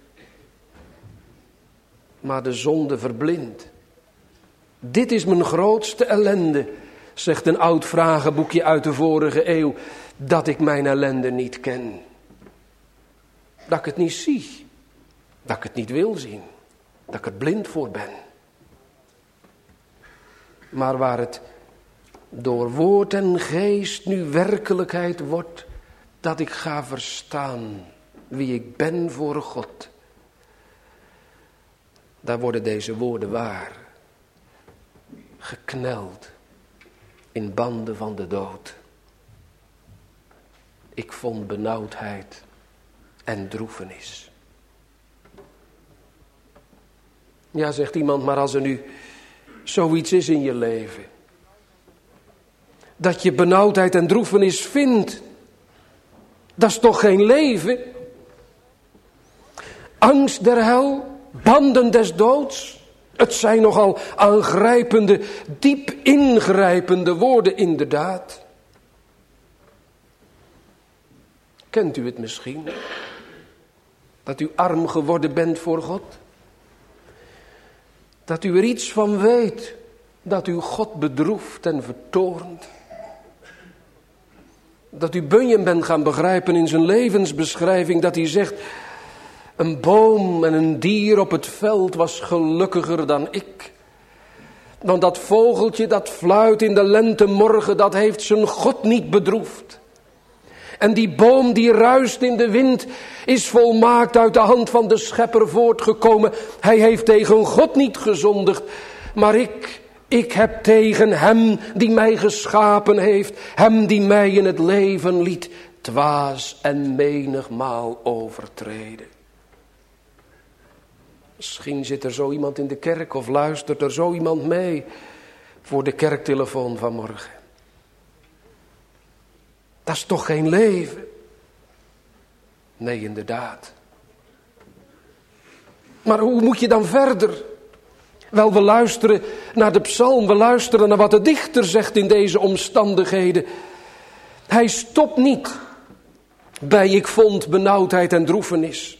Maar de zonde verblindt. Dit is mijn grootste ellende, zegt een oud vragenboekje uit de vorige eeuw, dat ik mijn ellende niet ken. Dat ik het niet zie. Dat ik het niet wil zien. Dat ik er blind voor ben. Maar waar het door woord en geest nu werkelijkheid wordt, dat ik ga verstaan wie ik ben voor God. Daar worden deze woorden waar. Gekneld in banden van de dood. Ik vond benauwdheid en droefenis. Ja, zegt iemand, maar als er nu zoiets is in je leven, dat je benauwdheid en droefenis vindt, dat is toch geen leven? Angst der hel, banden des doods, Het zijn nogal aangrijpende, diep ingrijpende woorden inderdaad. Kent u het misschien? Dat u arm geworden bent voor God? Dat u er iets van weet dat u God bedroeft en vertoornt? Dat u Bunyan bent gaan begrijpen in zijn levensbeschrijving, dat hij zegt: een boom en een dier op het veld was gelukkiger dan ik. Want dat vogeltje dat fluit in de lentemorgen, dat heeft zijn God niet bedroefd. En die boom die ruist in de wind is volmaakt uit de hand van de Schepper voortgekomen. Hij heeft tegen God niet gezondigd, maar ik heb tegen hem die mij geschapen heeft, hem die mij in het leven liet, dwaas en menigmaal overtreden. Misschien zit er zo iemand in de kerk of luistert er zo iemand mee voor de kerktelefoon vanmorgen. Dat is toch geen leven? Nee, inderdaad. Maar hoe moet je dan verder? Wel, we luisteren naar de psalm, we luisteren naar wat de dichter zegt in deze omstandigheden. Hij stopt niet bij ik vond benauwdheid en droefenis.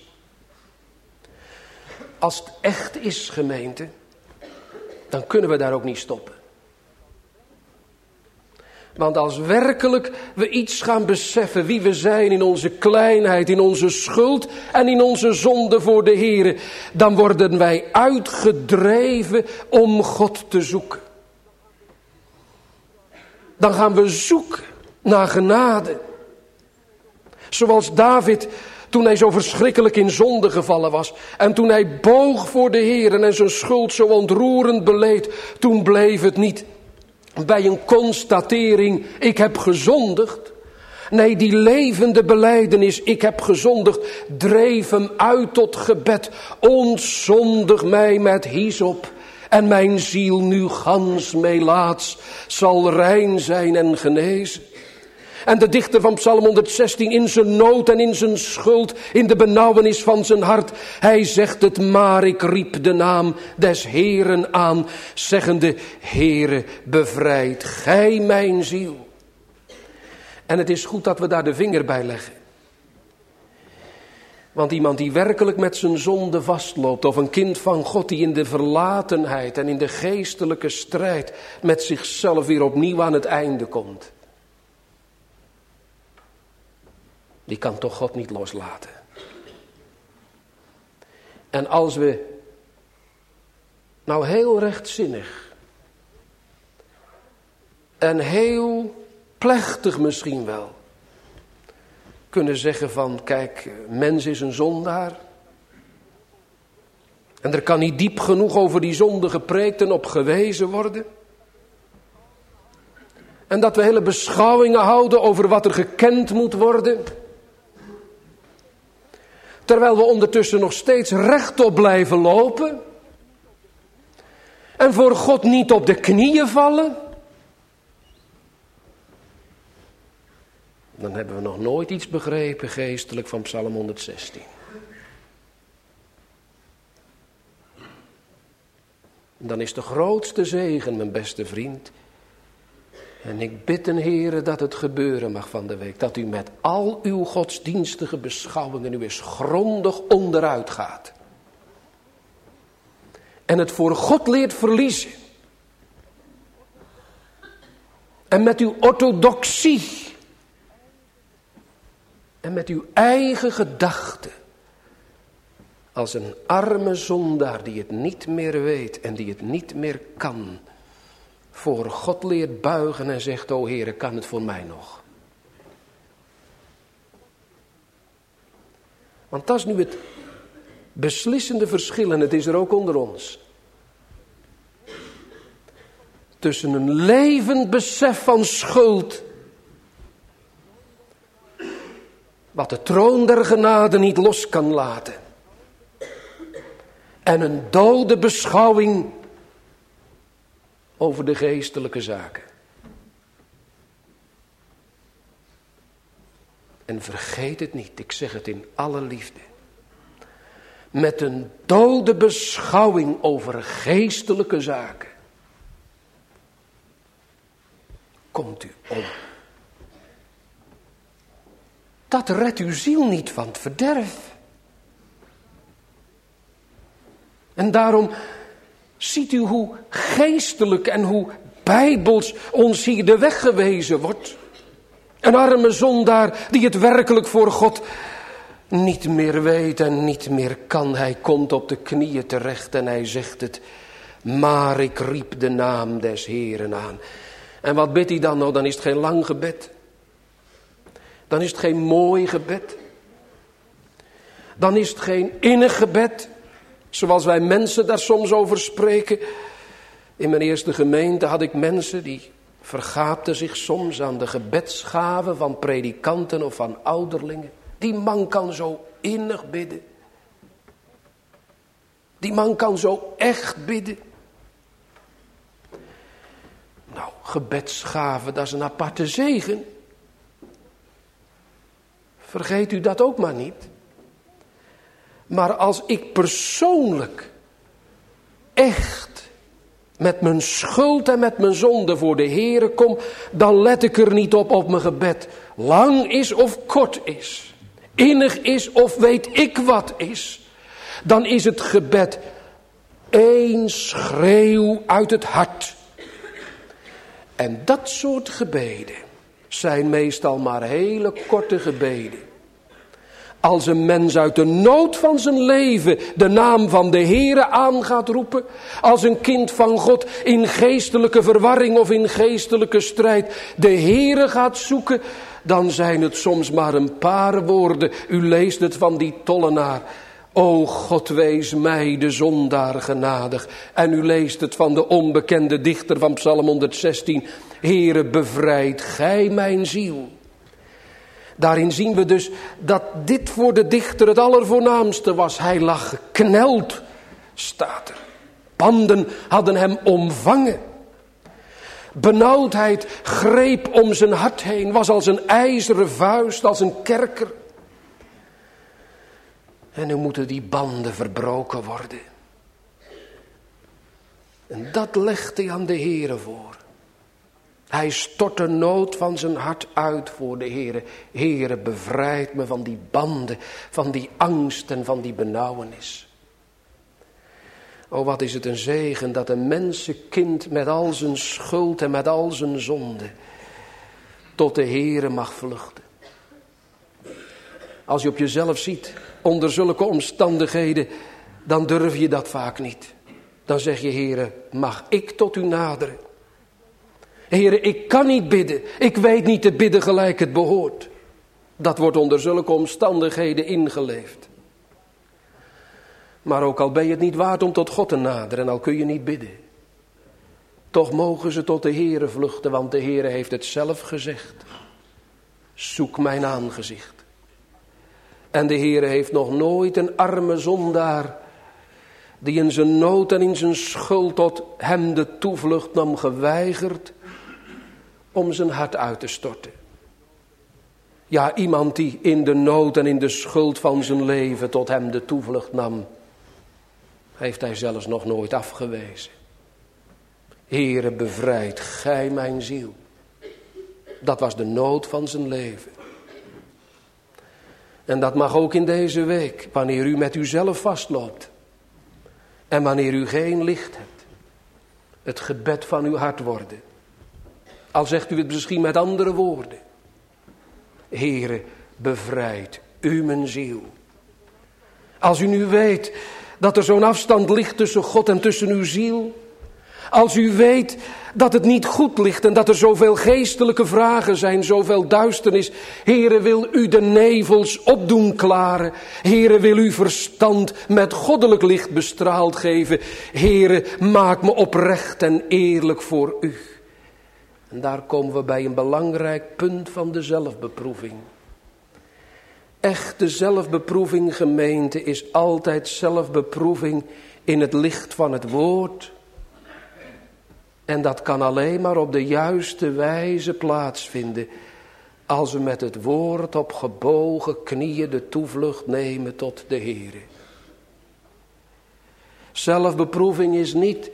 Als het echt is, gemeente, dan kunnen we daar ook niet stoppen. Want als werkelijk we iets gaan beseffen wie we zijn in onze kleinheid, in onze schuld en in onze zonde voor de Heere, dan worden wij uitgedreven om God te zoeken. Dan gaan we zoeken naar genade. Zoals David toen hij zo verschrikkelijk in zonde gevallen was. En toen hij boog voor de Heere en zijn schuld zo ontroerend beleed, toen bleef het niet bij een constatering, ik heb gezondigd. Nee, die levende belijdenis, ik heb gezondigd, dreef hem uit tot gebed. Ontzondig mij met hyssop en mijn ziel nu gans meelaads zal rein zijn en genezen. En de dichter van Psalm 116 in zijn nood en in zijn schuld, in de benauwenis van zijn hart. Hij zegt het, maar ik riep de naam des Heeren aan, zeggende, Heere, bevrijd gij mijn ziel. En het is goed dat we daar de vinger bij leggen. Want iemand die werkelijk met zijn zonde vastloopt, of een kind van God die in de verlatenheid en in de geestelijke strijd met zichzelf weer opnieuw aan het einde komt, die kan toch God niet loslaten. En als we nou heel rechtzinnig en heel plechtig misschien wel kunnen zeggen van, kijk, mens is een zondaar. En er kan niet diep genoeg over die zonde gepreekt en op gewezen worden. En dat we hele beschouwingen houden over wat er gekend moet worden. Terwijl we ondertussen nog steeds rechtop blijven lopen. En voor God niet op de knieën vallen. Dan hebben we nog nooit iets begrepen geestelijk van Psalm 116. Dan is de grootste zegen, mijn beste vriend. En ik bid den Heere dat het gebeuren mag van de week. Dat u met al uw godsdienstige beschouwingen nu eens grondig onderuit gaat. En het voor God leert verliezen. En met uw orthodoxie. En met uw eigen gedachten. Als een arme zondaar die het niet meer weet en die het niet meer kan, voor God leert buigen en zegt, o Heere, kan het voor mij nog? Want dat is nu het beslissende verschil, en het is er ook onder ons. Tussen een levend besef van schuld, wat de troon der genade niet los kan laten, en een dode beschouwing over de geestelijke zaken. En vergeet het niet, ik zeg het in alle liefde. met een dode beschouwing over geestelijke zaken. Komt u om. Dat redt uw ziel niet van het verderf. En daarom ziet u hoe geestelijk en hoe bijbels ons hier de weg gewezen wordt. Een arme zondaar die het werkelijk voor God niet meer weet en niet meer kan. Hij komt op de knieën terecht en hij zegt het. Maar ik riep de naam des Heeren aan. En wat bidt hij dan? Nou, dan is het geen lang gebed. Dan is het geen mooi gebed. Dan is het geen innig gebed. Zoals wij mensen daar soms over spreken. In mijn eerste gemeente had ik mensen die vergaapten zich soms aan de gebedsgaven van predikanten of van ouderlingen. Die man kan zo innig bidden. Die man kan zo echt bidden. Nou, gebedsgaven, dat is een aparte zegen. Vergeet u dat ook maar niet. Maar als ik persoonlijk echt met mijn schuld en met mijn zonde voor de Heere kom, dan let ik er niet op mijn gebed lang is of kort is. Innig is of weet ik wat is. Dan is het gebed één schreeuw uit het hart. En dat soort gebeden zijn meestal maar hele korte gebeden. Als een mens uit de nood van zijn leven de naam van de Heere aan gaat roepen. Als een kind van God in geestelijke verwarring of in geestelijke strijd de Heere gaat zoeken. Dan zijn het soms maar een paar woorden. U leest het van die tollenaar. O God, wees mij de zondaar genadig. En u leest het van de onbekende dichter van Psalm 116. Heere, bevrijd gij mijn ziel. Daarin zien we dus dat dit voor de dichter het allervoornaamste was. Hij lag gekneld, staat er. Banden hadden hem omvangen. Benauwdheid greep om zijn hart heen, was als een ijzeren vuist, als een kerker. En nu moeten die banden verbroken worden. En dat legt hij aan de Heere voor. Hij stort de nood van zijn hart uit voor de Heere. Heere, bevrijd me van die banden, van die angst en van die benauwenis. O, wat is het een zegen dat een mensenkind met al zijn schuld en met al zijn zonde tot de Heere mag vluchten. Als je op jezelf ziet, onder zulke omstandigheden, dan durf je dat vaak niet. Dan zeg je, Heere, mag ik tot u naderen? Heere, ik kan niet bidden. Ik weet niet te bidden gelijk het behoort. Dat wordt onder zulke omstandigheden ingeleefd. Maar ook al ben je het niet waard om tot God te naderen en al kun je niet bidden. Toch mogen ze tot de Heere vluchten, want de Heere heeft het zelf gezegd. Zoek mijn aangezicht. En de Heere heeft nog nooit een arme zondaar die in zijn nood en in zijn schuld tot hem de toevlucht nam geweigerd om zijn hart uit te storten. Ja, iemand die in de nood en in de schuld van zijn leven tot hem de toevlucht nam, heeft hij zelfs nog nooit afgewezen. Heere, bevrijd gij mijn ziel. Dat was de nood van zijn leven. En dat mag ook in deze week, wanneer u met uzelf vastloopt. En wanneer u geen licht hebt. Het gebed van uw hart worden. Al zegt u het misschien met andere woorden. Heere, bevrijd u mijn ziel. Als u nu weet dat er zo'n afstand ligt tussen God en tussen uw ziel. Als u weet dat het niet goed ligt en dat er zoveel geestelijke vragen zijn, zoveel duisternis. Heere, wil u de nevels opdoen klaren. Heere, wil u verstand met goddelijk licht bestraald geven. Heere, maak me oprecht en eerlijk voor u. En daar komen we bij een belangrijk punt van de zelfbeproeving. Echte zelfbeproeving, gemeente, is altijd zelfbeproeving in het licht van het woord. En dat kan alleen maar op de juiste wijze plaatsvinden als we met het woord op gebogen knieën de toevlucht nemen tot de Heere. Zelfbeproeving is niet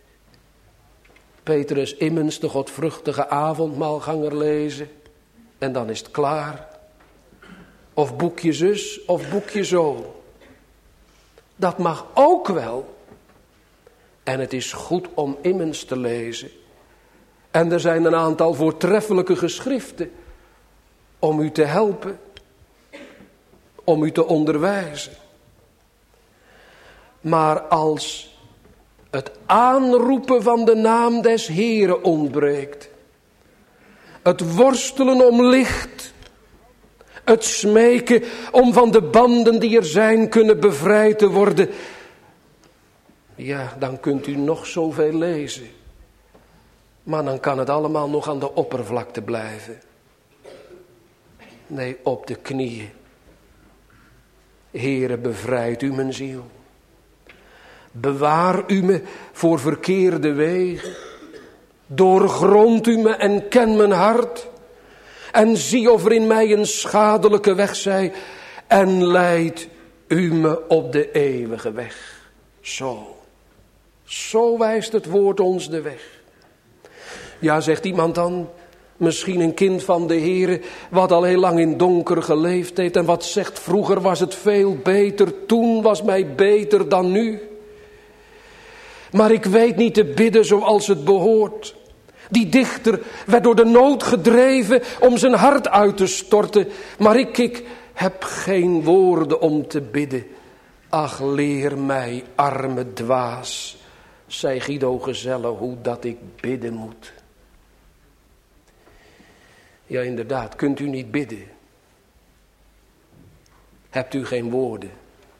Petrus Immens, de godvruchtige avondmaalganger lezen en dan is het klaar. Of boekje zus of boekje zo. Dat mag ook wel. En het is goed om Immens te lezen. En er zijn een aantal voortreffelijke geschriften om u te helpen, om u te onderwijzen. Maar als het aanroepen van de naam des Heeren ontbreekt, het worstelen om licht, het smeken om van de banden die er zijn kunnen bevrijd te worden, ja, dan kunt u nog zoveel lezen. Maar dan kan het allemaal nog aan de oppervlakte blijven. Nee, op de knieën. Heere, bevrijd u mijn ziel. Bewaar u me voor verkeerde wegen. Doorgrond u me en ken mijn hart. En zie of er in mij een schadelijke weg zij. En leid u me op de eeuwige weg. Zo wijst het woord ons de weg. Ja, zegt iemand dan, misschien een kind van de Heere, wat al heel lang in donker geleefd heeft en wat zegt, vroeger was het veel beter, toen was mij beter dan nu. Maar ik weet niet te bidden zoals het behoort. Die dichter werd door de nood gedreven om zijn hart uit te storten, maar ik heb geen woorden om te bidden. Ach, leer mij, arme dwaas, zei Guido Gezelle, hoe dat ik bidden moet. Ja, inderdaad, kunt u niet bidden? Hebt u geen woorden?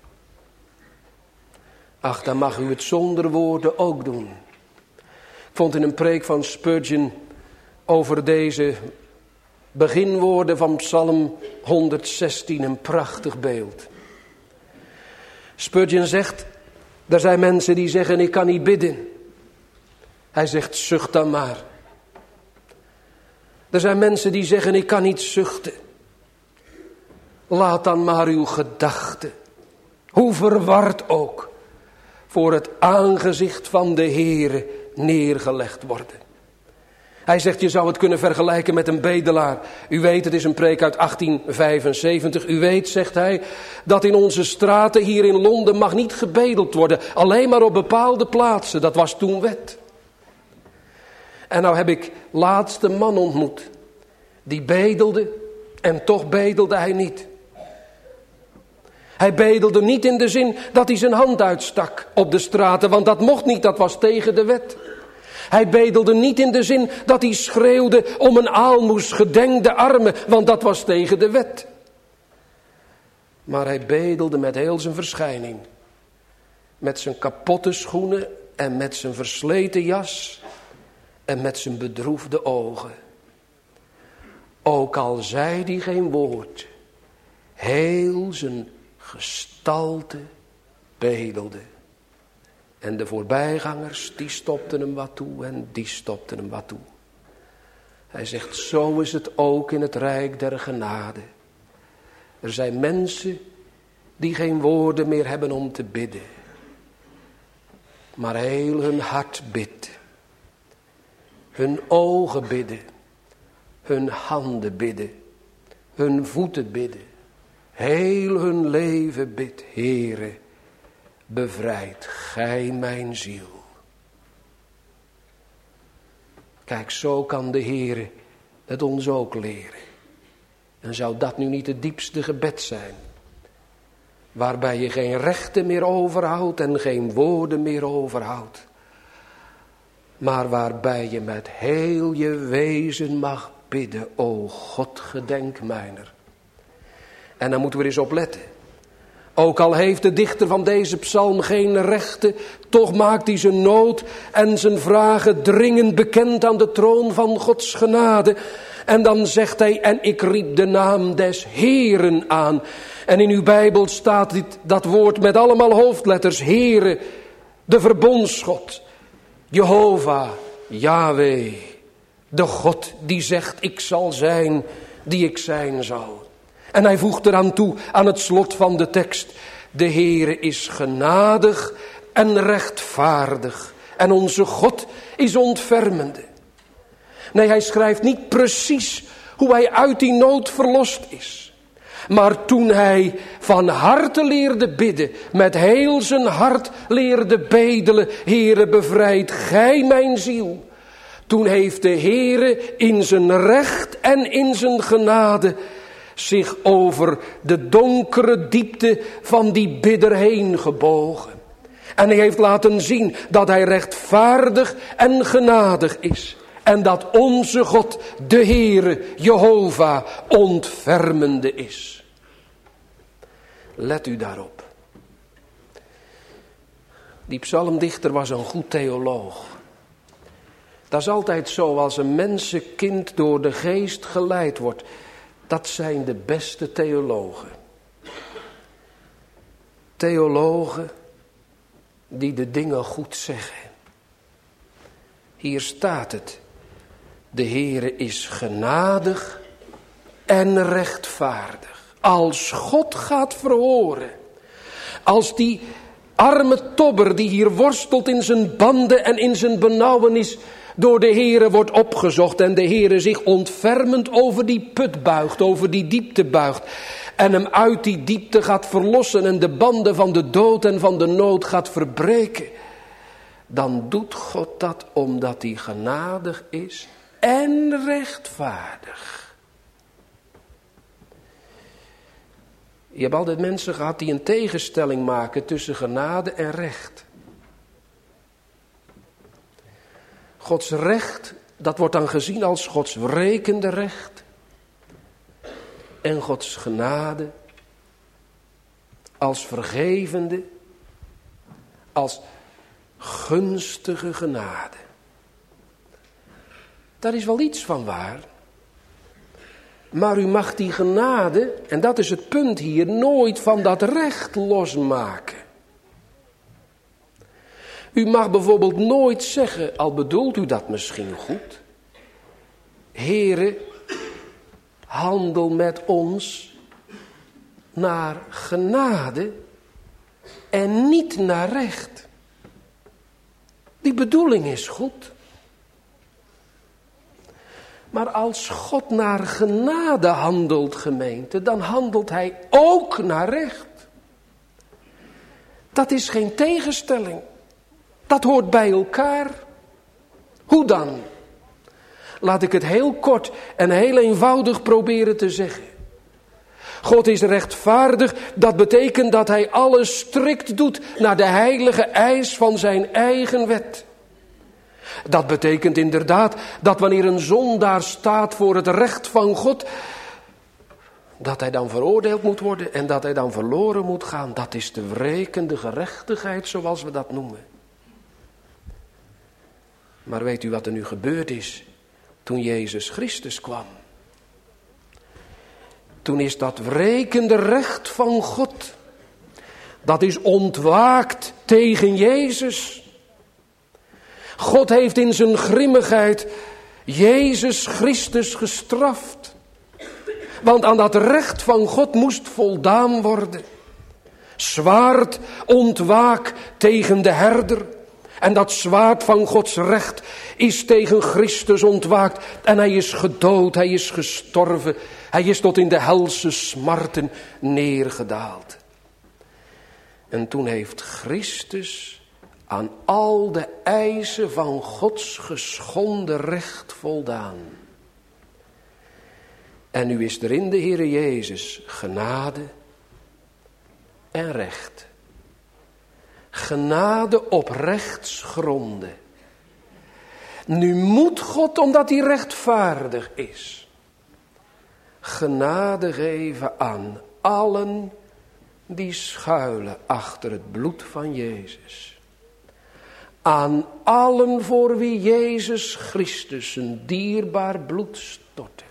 Ach, dan mag u het zonder woorden ook doen. Ik vond in een preek van Spurgeon over deze beginwoorden van Psalm 116 een prachtig beeld. Spurgeon zegt, er zijn mensen die zeggen, ik kan niet bidden. Hij zegt, zucht dan maar. Er zijn mensen die zeggen, ik kan niet zuchten. Laat dan maar uw gedachten, hoe verward ook, voor het aangezicht van de Heere neergelegd worden. Hij zegt, je zou het kunnen vergelijken met een bedelaar. U weet, het is een preek uit 1875. U weet, zegt hij, dat in onze straten hier in Londen mag niet gebedeld worden. Alleen maar op bepaalde plaatsen. Dat was toen wet. En nou heb ik laatst een man ontmoet. Die bedelde en toch bedelde hij niet. Hij bedelde niet in de zin dat hij zijn hand uitstak op de straten. Want dat mocht niet, dat was tegen de wet. Hij bedelde niet in de zin dat hij schreeuwde om een aalmoes, gedenk de armen, want dat was tegen de wet. Maar hij bedelde met heel zijn verschijning. Met zijn kapotte schoenen en met zijn versleten jas en met zijn bedroefde ogen. Ook al zei hij geen woord, heel zijn gestalte bedelde. En de voorbijgangers, die stopten hem wat toe en die stopten hem wat toe. Hij zegt, zo is het ook in het rijk der genade. Er zijn mensen die geen woorden meer hebben om te bidden. Maar heel hun hart bidt. Hun ogen bidden. Hun handen bidden. Hun voeten bidden. Heel hun leven bidt, Heere. Bevrijd gij mijn ziel. Kijk, zo kan de Heere het ons ook leren. En zou dat nu niet het diepste gebed zijn? Waarbij je geen rechten meer overhoudt en geen woorden meer overhoudt. Maar waarbij je met heel je wezen mag bidden. O God, gedenk mijner. En dan moeten we er eens op letten. Ook al heeft de dichter van deze psalm geen rechten, toch maakt hij zijn nood en zijn vragen dringend bekend aan de troon van Gods genade. En dan zegt hij, en ik riep de naam des Heeren aan. En in uw Bijbel staat dat woord met allemaal hoofdletters. Heere, de verbondsgod, Jehovah, Yahweh. De God die zegt, ik zal zijn die ik zijn zal. En hij voegt eraan toe, aan het slot van de tekst. De Heere is genadig en rechtvaardig. En onze God is ontfermende. Nee, hij schrijft niet precies hoe hij uit die nood verlost is. Maar toen hij van harte leerde bidden, met heel zijn hart leerde bedelen, Heere, bevrijd gij mijn ziel. Toen heeft de Heere in zijn recht en in zijn genade zich over de donkere diepte van die bidder heen gebogen. En hij heeft laten zien dat hij rechtvaardig en genadig is. En dat onze God, de Heere, Jehovah, ontfermende is. Let u daarop. Die psalmdichter was een goed theoloog. Dat is altijd zo als een mensenkind door de geest geleid wordt. Dat zijn de beste theologen. Theologen die de dingen goed zeggen. Hier staat het. De Heere is genadig en rechtvaardig. Als God gaat verhoren. Als die arme tobber die hier worstelt in zijn banden en in zijn benauwenis door de Heere wordt opgezocht. En de Heere zich ontfermend over die put buigt, over die diepte buigt. En hem uit die diepte gaat verlossen en de banden van de dood en van de nood gaat verbreken. Dan doet God dat omdat hij genadig is en rechtvaardig. Je hebt altijd mensen gehad die een tegenstelling maken tussen genade en recht. Gods recht, dat wordt dan gezien als Gods wrekende recht. En Gods genade als vergevende, als gunstige genade. Daar is wel iets van waar. Maar u mag die genade, en dat is het punt hier, nooit van dat recht losmaken. U mag bijvoorbeeld nooit zeggen, al bedoelt u dat misschien goed. Heere, handel met ons naar genade en niet naar recht. Die bedoeling is goed. Maar als God naar genade handelt, gemeente, dan handelt hij ook naar recht. Dat is geen tegenstelling. Dat hoort bij elkaar. Hoe dan? Laat ik het heel kort en heel eenvoudig proberen te zeggen. God is rechtvaardig, dat betekent dat hij alles strikt doet naar de heilige eis van zijn eigen wet. Dat betekent inderdaad dat wanneer een zondaar staat voor het recht van God, dat hij dan veroordeeld moet worden en dat hij dan verloren moet gaan. Dat is de wrekende gerechtigheid, zoals we dat noemen. Maar weet u wat er nu gebeurd is toen Jezus Christus kwam? Toen is dat wrekende recht van God, dat is ontwaakt tegen Jezus. God heeft in zijn grimmigheid Jezus Christus gestraft. Want aan dat recht van God moest voldaan worden. Zwaard ontwaak tegen de herder. En dat zwaard van Gods recht is tegen Christus ontwaakt. En hij is gedood, hij is gestorven. Hij is tot in de helse smarten neergedaald. En toen heeft Christus aan al de eisen van Gods geschonden recht voldaan. En nu is er in de Heere Jezus genade en recht. Genade op rechtsgronden. Nu moet God, omdat hij rechtvaardig is, genade geven aan allen die schuilen achter het bloed van Jezus. Aan allen voor wie Jezus Christus zijn dierbaar bloed stortte.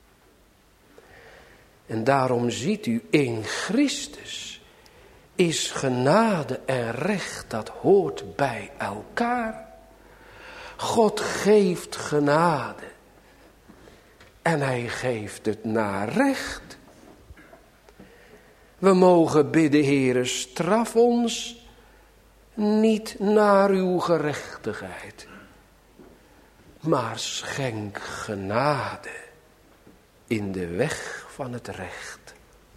En daarom ziet u, in Christus is genade en recht, dat hoort bij elkaar. God geeft genade en hij geeft het naar recht. We mogen bidden, Heere, straf ons niet naar uw gerechtigheid, maar schenk genade in de weg van het recht.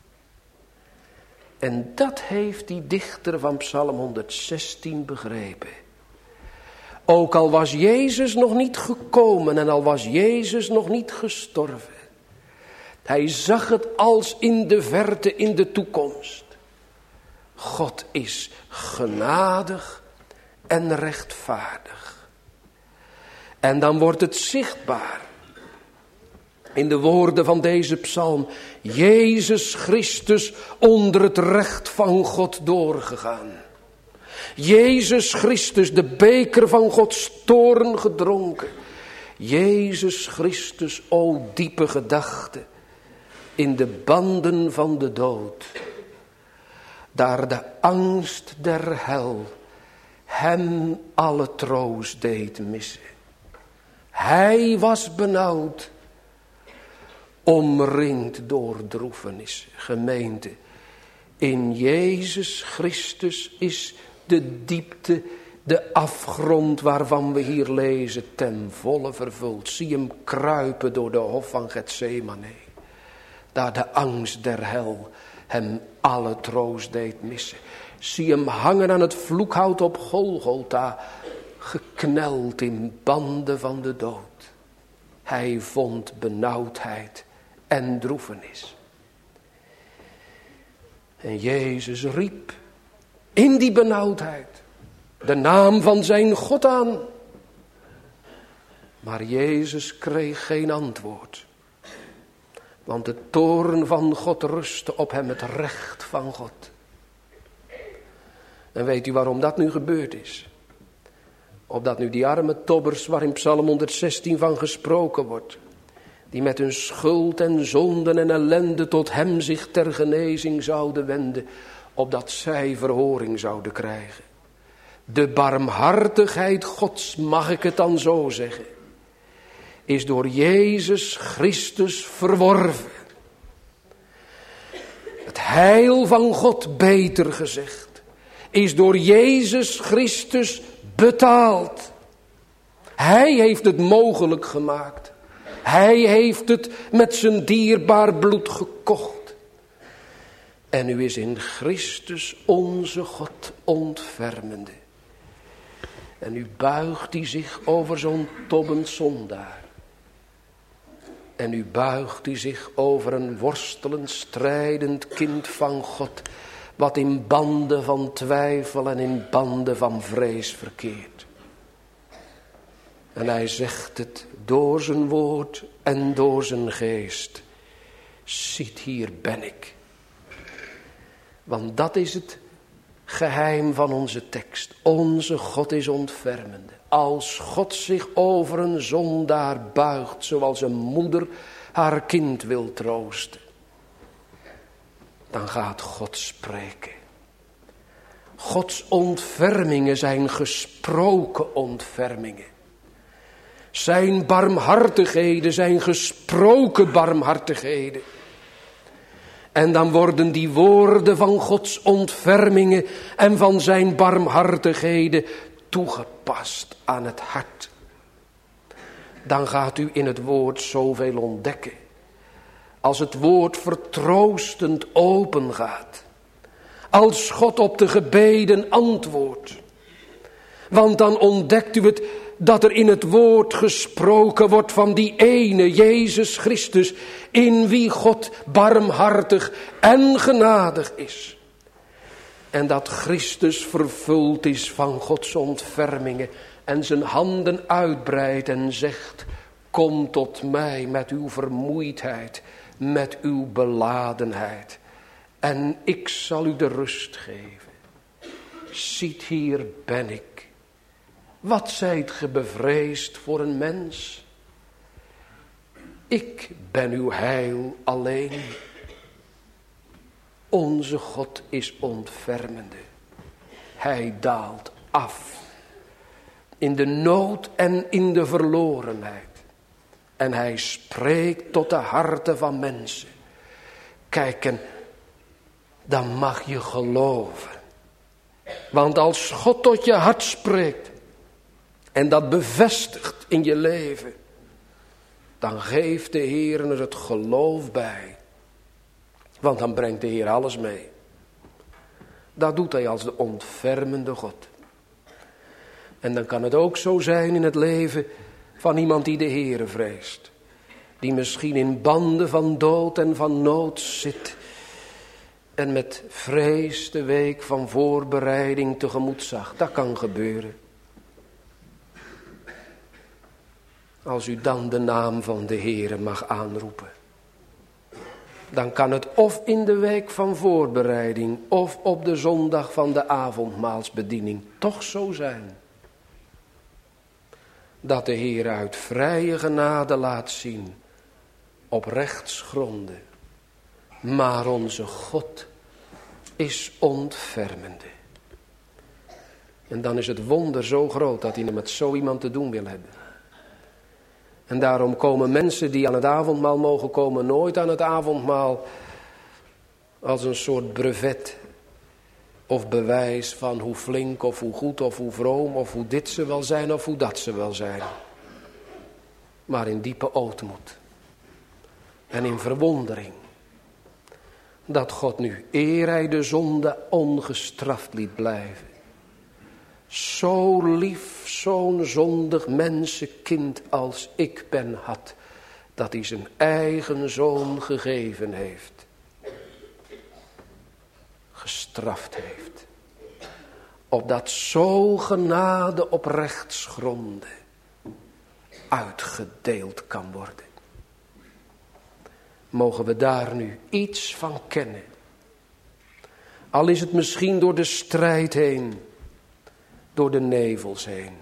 En dat heeft die dichter van Psalm 116 begrepen. Ook al was Jezus nog niet gekomen en al was Jezus nog niet gestorven. Hij zag het als in de verte, in de toekomst. God is genadig en rechtvaardig. En dan wordt het zichtbaar. In de woorden van deze psalm. Jezus Christus onder het recht van God doorgegaan. Jezus Christus de beker van Gods toorn gedronken. Jezus Christus, o diepe gedachte. In de banden van de dood. Daar de angst der hel hem alle troost deed missen. Hij was benauwd, omringd door droefenis. Gemeente, in Jezus Christus is de diepte, de afgrond waarvan we hier lezen, ten volle vervuld. Zie hem kruipen door de hof van Getsemane. Daar de angst der hel hem alle troost deed missen. Zie hem hangen aan het vloekhout op Golgotha, gekneld in banden van de dood. Hij vond benauwdheid en droefenis. En Jezus riep in die benauwdheid de naam van zijn God aan. Maar Jezus kreeg geen antwoord. Want de toorn van God rustte op hem, het recht van God. En weet u waarom dat nu gebeurd is? Opdat nu die arme tobbers waar in Psalm 116 van gesproken wordt, die met hun schuld en zonden en ellende tot hem zich ter genezing zouden wenden, opdat zij verhoring zouden krijgen. De barmhartigheid Gods, mag ik het dan zo zeggen, is door Jezus Christus verworven. Het heil van God, beter gezegd, is door Jezus Christus betaald. Hij heeft het mogelijk gemaakt. Hij heeft het met zijn dierbaar bloed gekocht. En u is in Christus onze God ontfermende. En nu buigt hij zich over zo'n tobbend zondaar. En nu buigt hij zich over een worstelend, strijdend kind van God, wat in banden van twijfel en in banden van vrees verkeert. En hij zegt het door zijn woord en door zijn geest. Ziet, hier ben ik. Want dat is het geheim van onze tekst. Onze God is ontfermende. Als God zich over een zondaar buigt, zoals een moeder haar kind wil troosten, dan gaat God spreken. Gods ontfermingen zijn gesproken ontfermingen. Zijn barmhartigheden zijn gesproken barmhartigheden. En dan worden die woorden van Gods ontfermingen en van zijn barmhartigheden toegepast aan het hart. Dan gaat u in het woord zoveel ontdekken. Als het woord vertroostend open gaat. Als God op de gebeden antwoordt. Want dan ontdekt u het, dat er in het woord gesproken wordt van die ene Jezus Christus, in wie God barmhartig en genadig is. En dat Christus vervuld is van Gods ontfermingen en zijn handen uitbreidt en zegt: kom tot mij met uw vermoeidheid, met uw beladenheid, en ik zal u de rust geven. Ziet, hier ben ik. Wat zijt ge bevreesd voor een mens? Ik ben uw heil alleen. Onze God is ontfermende. Hij daalt af. In de nood en in de verlorenheid. En hij spreekt tot de harten van mensen. Kijk, en dan mag je geloven. Want als God tot je hart spreekt en dat bevestigt in je leven, dan geeft de Heer er het geloof bij. Want dan brengt de Heer alles mee. Dat doet hij als de ontfermende God. En dan kan het ook zo zijn in het leven van iemand die de Heere vreest. Die misschien in banden van dood en van nood zit. En met vrees de week van voorbereiding tegemoet zag. Dat kan gebeuren. Als u dan de naam van de Heere mag aanroepen. Dan kan het of in de week van voorbereiding of op de zondag van de avondmaalsbediening toch zo zijn. Dat de Heer uit vrije genade laat zien op rechtsgronden. Maar onze God is ontfermende. En dan is het wonder zo groot dat hij met zo iemand te doen wil hebben. En daarom komen mensen die aan het avondmaal mogen komen nooit aan het avondmaal als een soort brevet of bewijs van hoe flink of hoe goed of hoe vroom of hoe dit ze wel zijn of hoe dat ze wel zijn. Maar in diepe ootmoed en in verwondering dat God nu, eer hij de zonde ongestraft liet blijven, zo lief zo'n zondig mensenkind als ik ben had, dat hij zijn eigen zoon gegeven heeft, gestraft heeft, opdat zo genade op rechtsgronden uitgedeeld kan worden. Mogen we daar nu iets van kennen, al is het misschien door de strijd heen, door de nevels heen.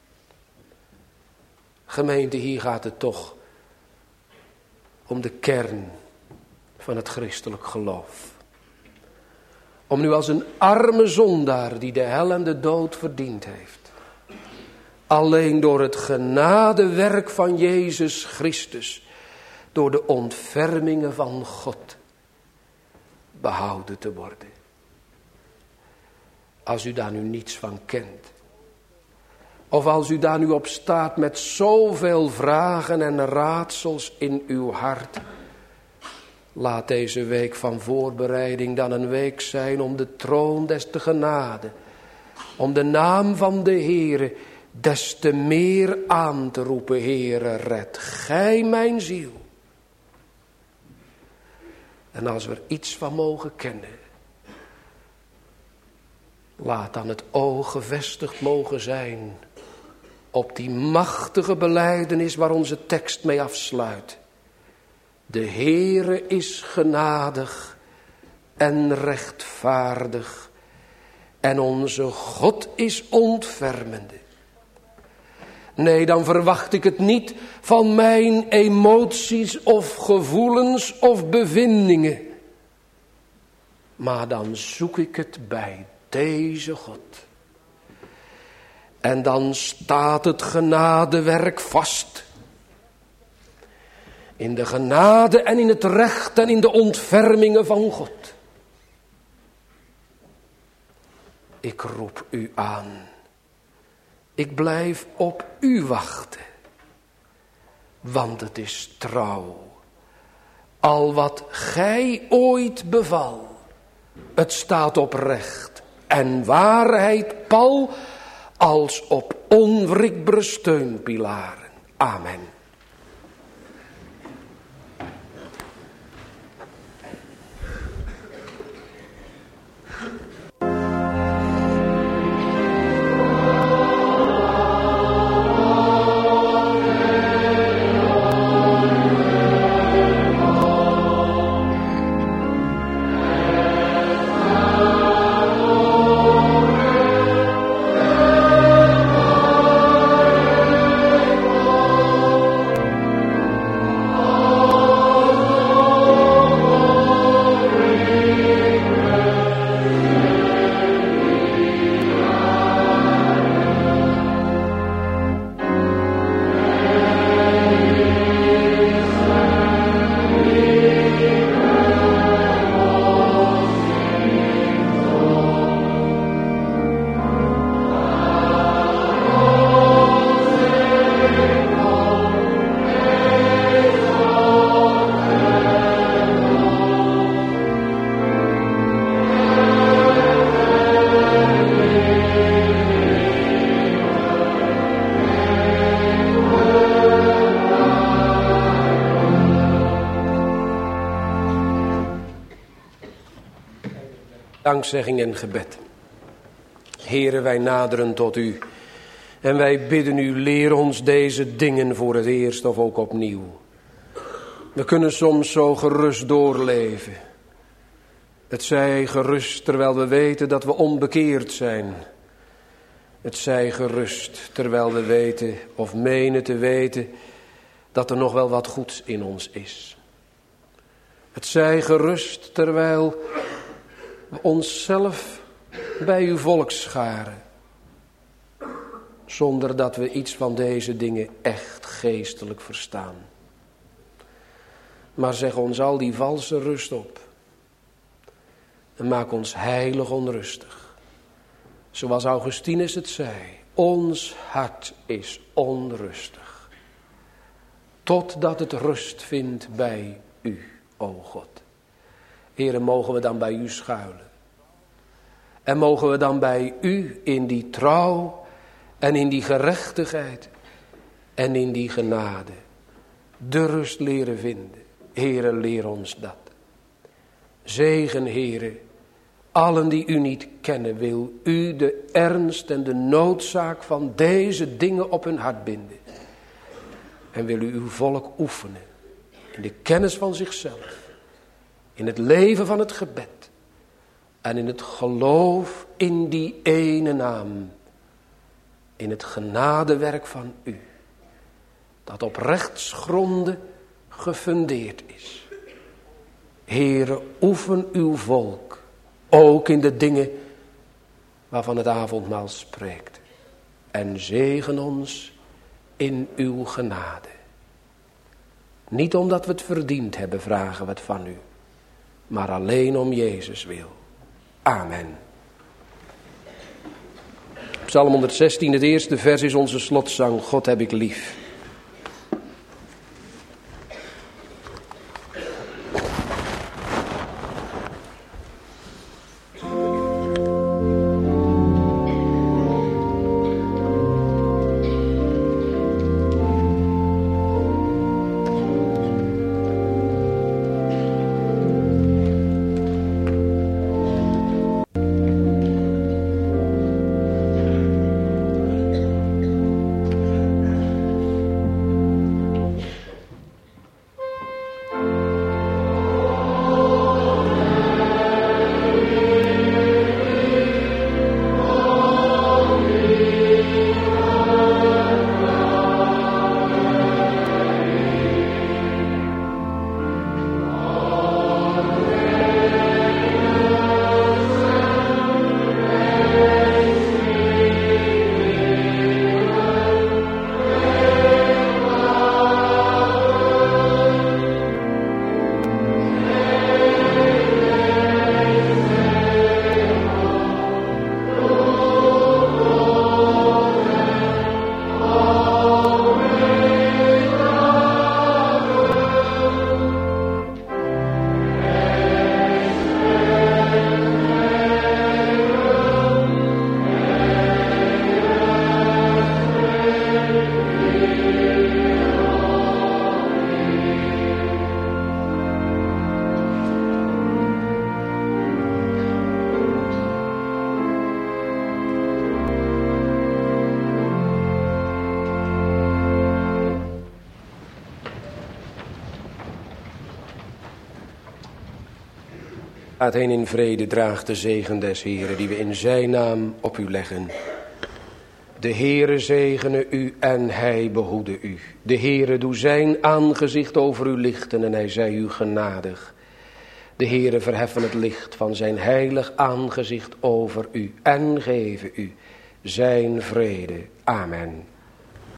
Gemeente, hier gaat het toch om de kern van het christelijk geloof. Om nu als een arme zondaar die de hel en de dood verdiend heeft, alleen door het genadewerk van Jezus Christus, door de ontfermingen van God, behouden te worden. Als u daar nu niets van kent. Of als u daar nu op staat met zoveel vragen en raadsels in uw hart. Laat deze week van voorbereiding dan een week zijn om de troon des te genade. Om de naam van de Heere des te meer aan te roepen. Heere, red gij mijn ziel. En als we er iets van mogen kennen, laat dan het oog gevestigd mogen zijn op die machtige belijdenis waar onze tekst mee afsluit. De Heere is genadig en rechtvaardig en onze God is ontfermende. Nee, dan verwacht ik het niet van mijn emoties of gevoelens of bevindingen. Maar dan zoek ik het bij deze God. En dan staat het genadewerk vast. In de genade en in het recht en in de ontfermingen van God. Ik roep u aan. Ik blijf op u wachten. Want het is trouw. Al wat gij ooit beval. Het staat oprecht en waarheid pal als op onwrikbare steunpilaren. Amen. Dankzegging en gebed. Heere, wij naderen tot u. En wij bidden u, leer ons deze dingen voor het eerst of ook opnieuw. We kunnen soms zo gerust doorleven. Het zij gerust terwijl we weten dat we onbekeerd zijn. Het zij gerust terwijl we weten of menen te weten dat er nog wel wat goeds in ons is. Het zij gerust terwijl we onszelf bij uw volk scharen. Zonder dat we iets van deze dingen echt geestelijk verstaan. Maar zeg ons al die valse rust op. En maak ons heilig onrustig. Zoals Augustinus het zei. Ons hart is onrustig. Totdat het rust vindt bij u, o God. Heere, mogen we dan bij u schuilen. En mogen we dan bij u in die trouw en in die gerechtigheid en in die genade de rust leren vinden. Heere, leer ons dat. Zegen, Heere, allen die u niet kennen, wil u de ernst en de noodzaak van deze dingen op hun hart binden. En wil u uw volk oefenen in de kennis van zichzelf, in het leven van het gebed en in het geloof in die ene naam, in het genadewerk van u, dat op rechtsgronden gefundeerd is. Heere, oefen uw volk, ook in de dingen waarvan het avondmaal spreekt. En zegen ons in uw genade. Niet omdat we het verdiend hebben, vragen we het van u, maar alleen om Jezus wil. Amen. Psalm 116, het eerste vers is onze slotzang. God heb ik lief. Gaat heen in vrede, draagt de zegen des Heeren, die we in zijn naam op u leggen. De Heere zegene u en hij behoede u. De Heere doe zijn aangezicht over u lichten en hij zij u genadig. De Heere verheffen het licht van zijn heilig aangezicht over u en geven u zijn vrede. Amen.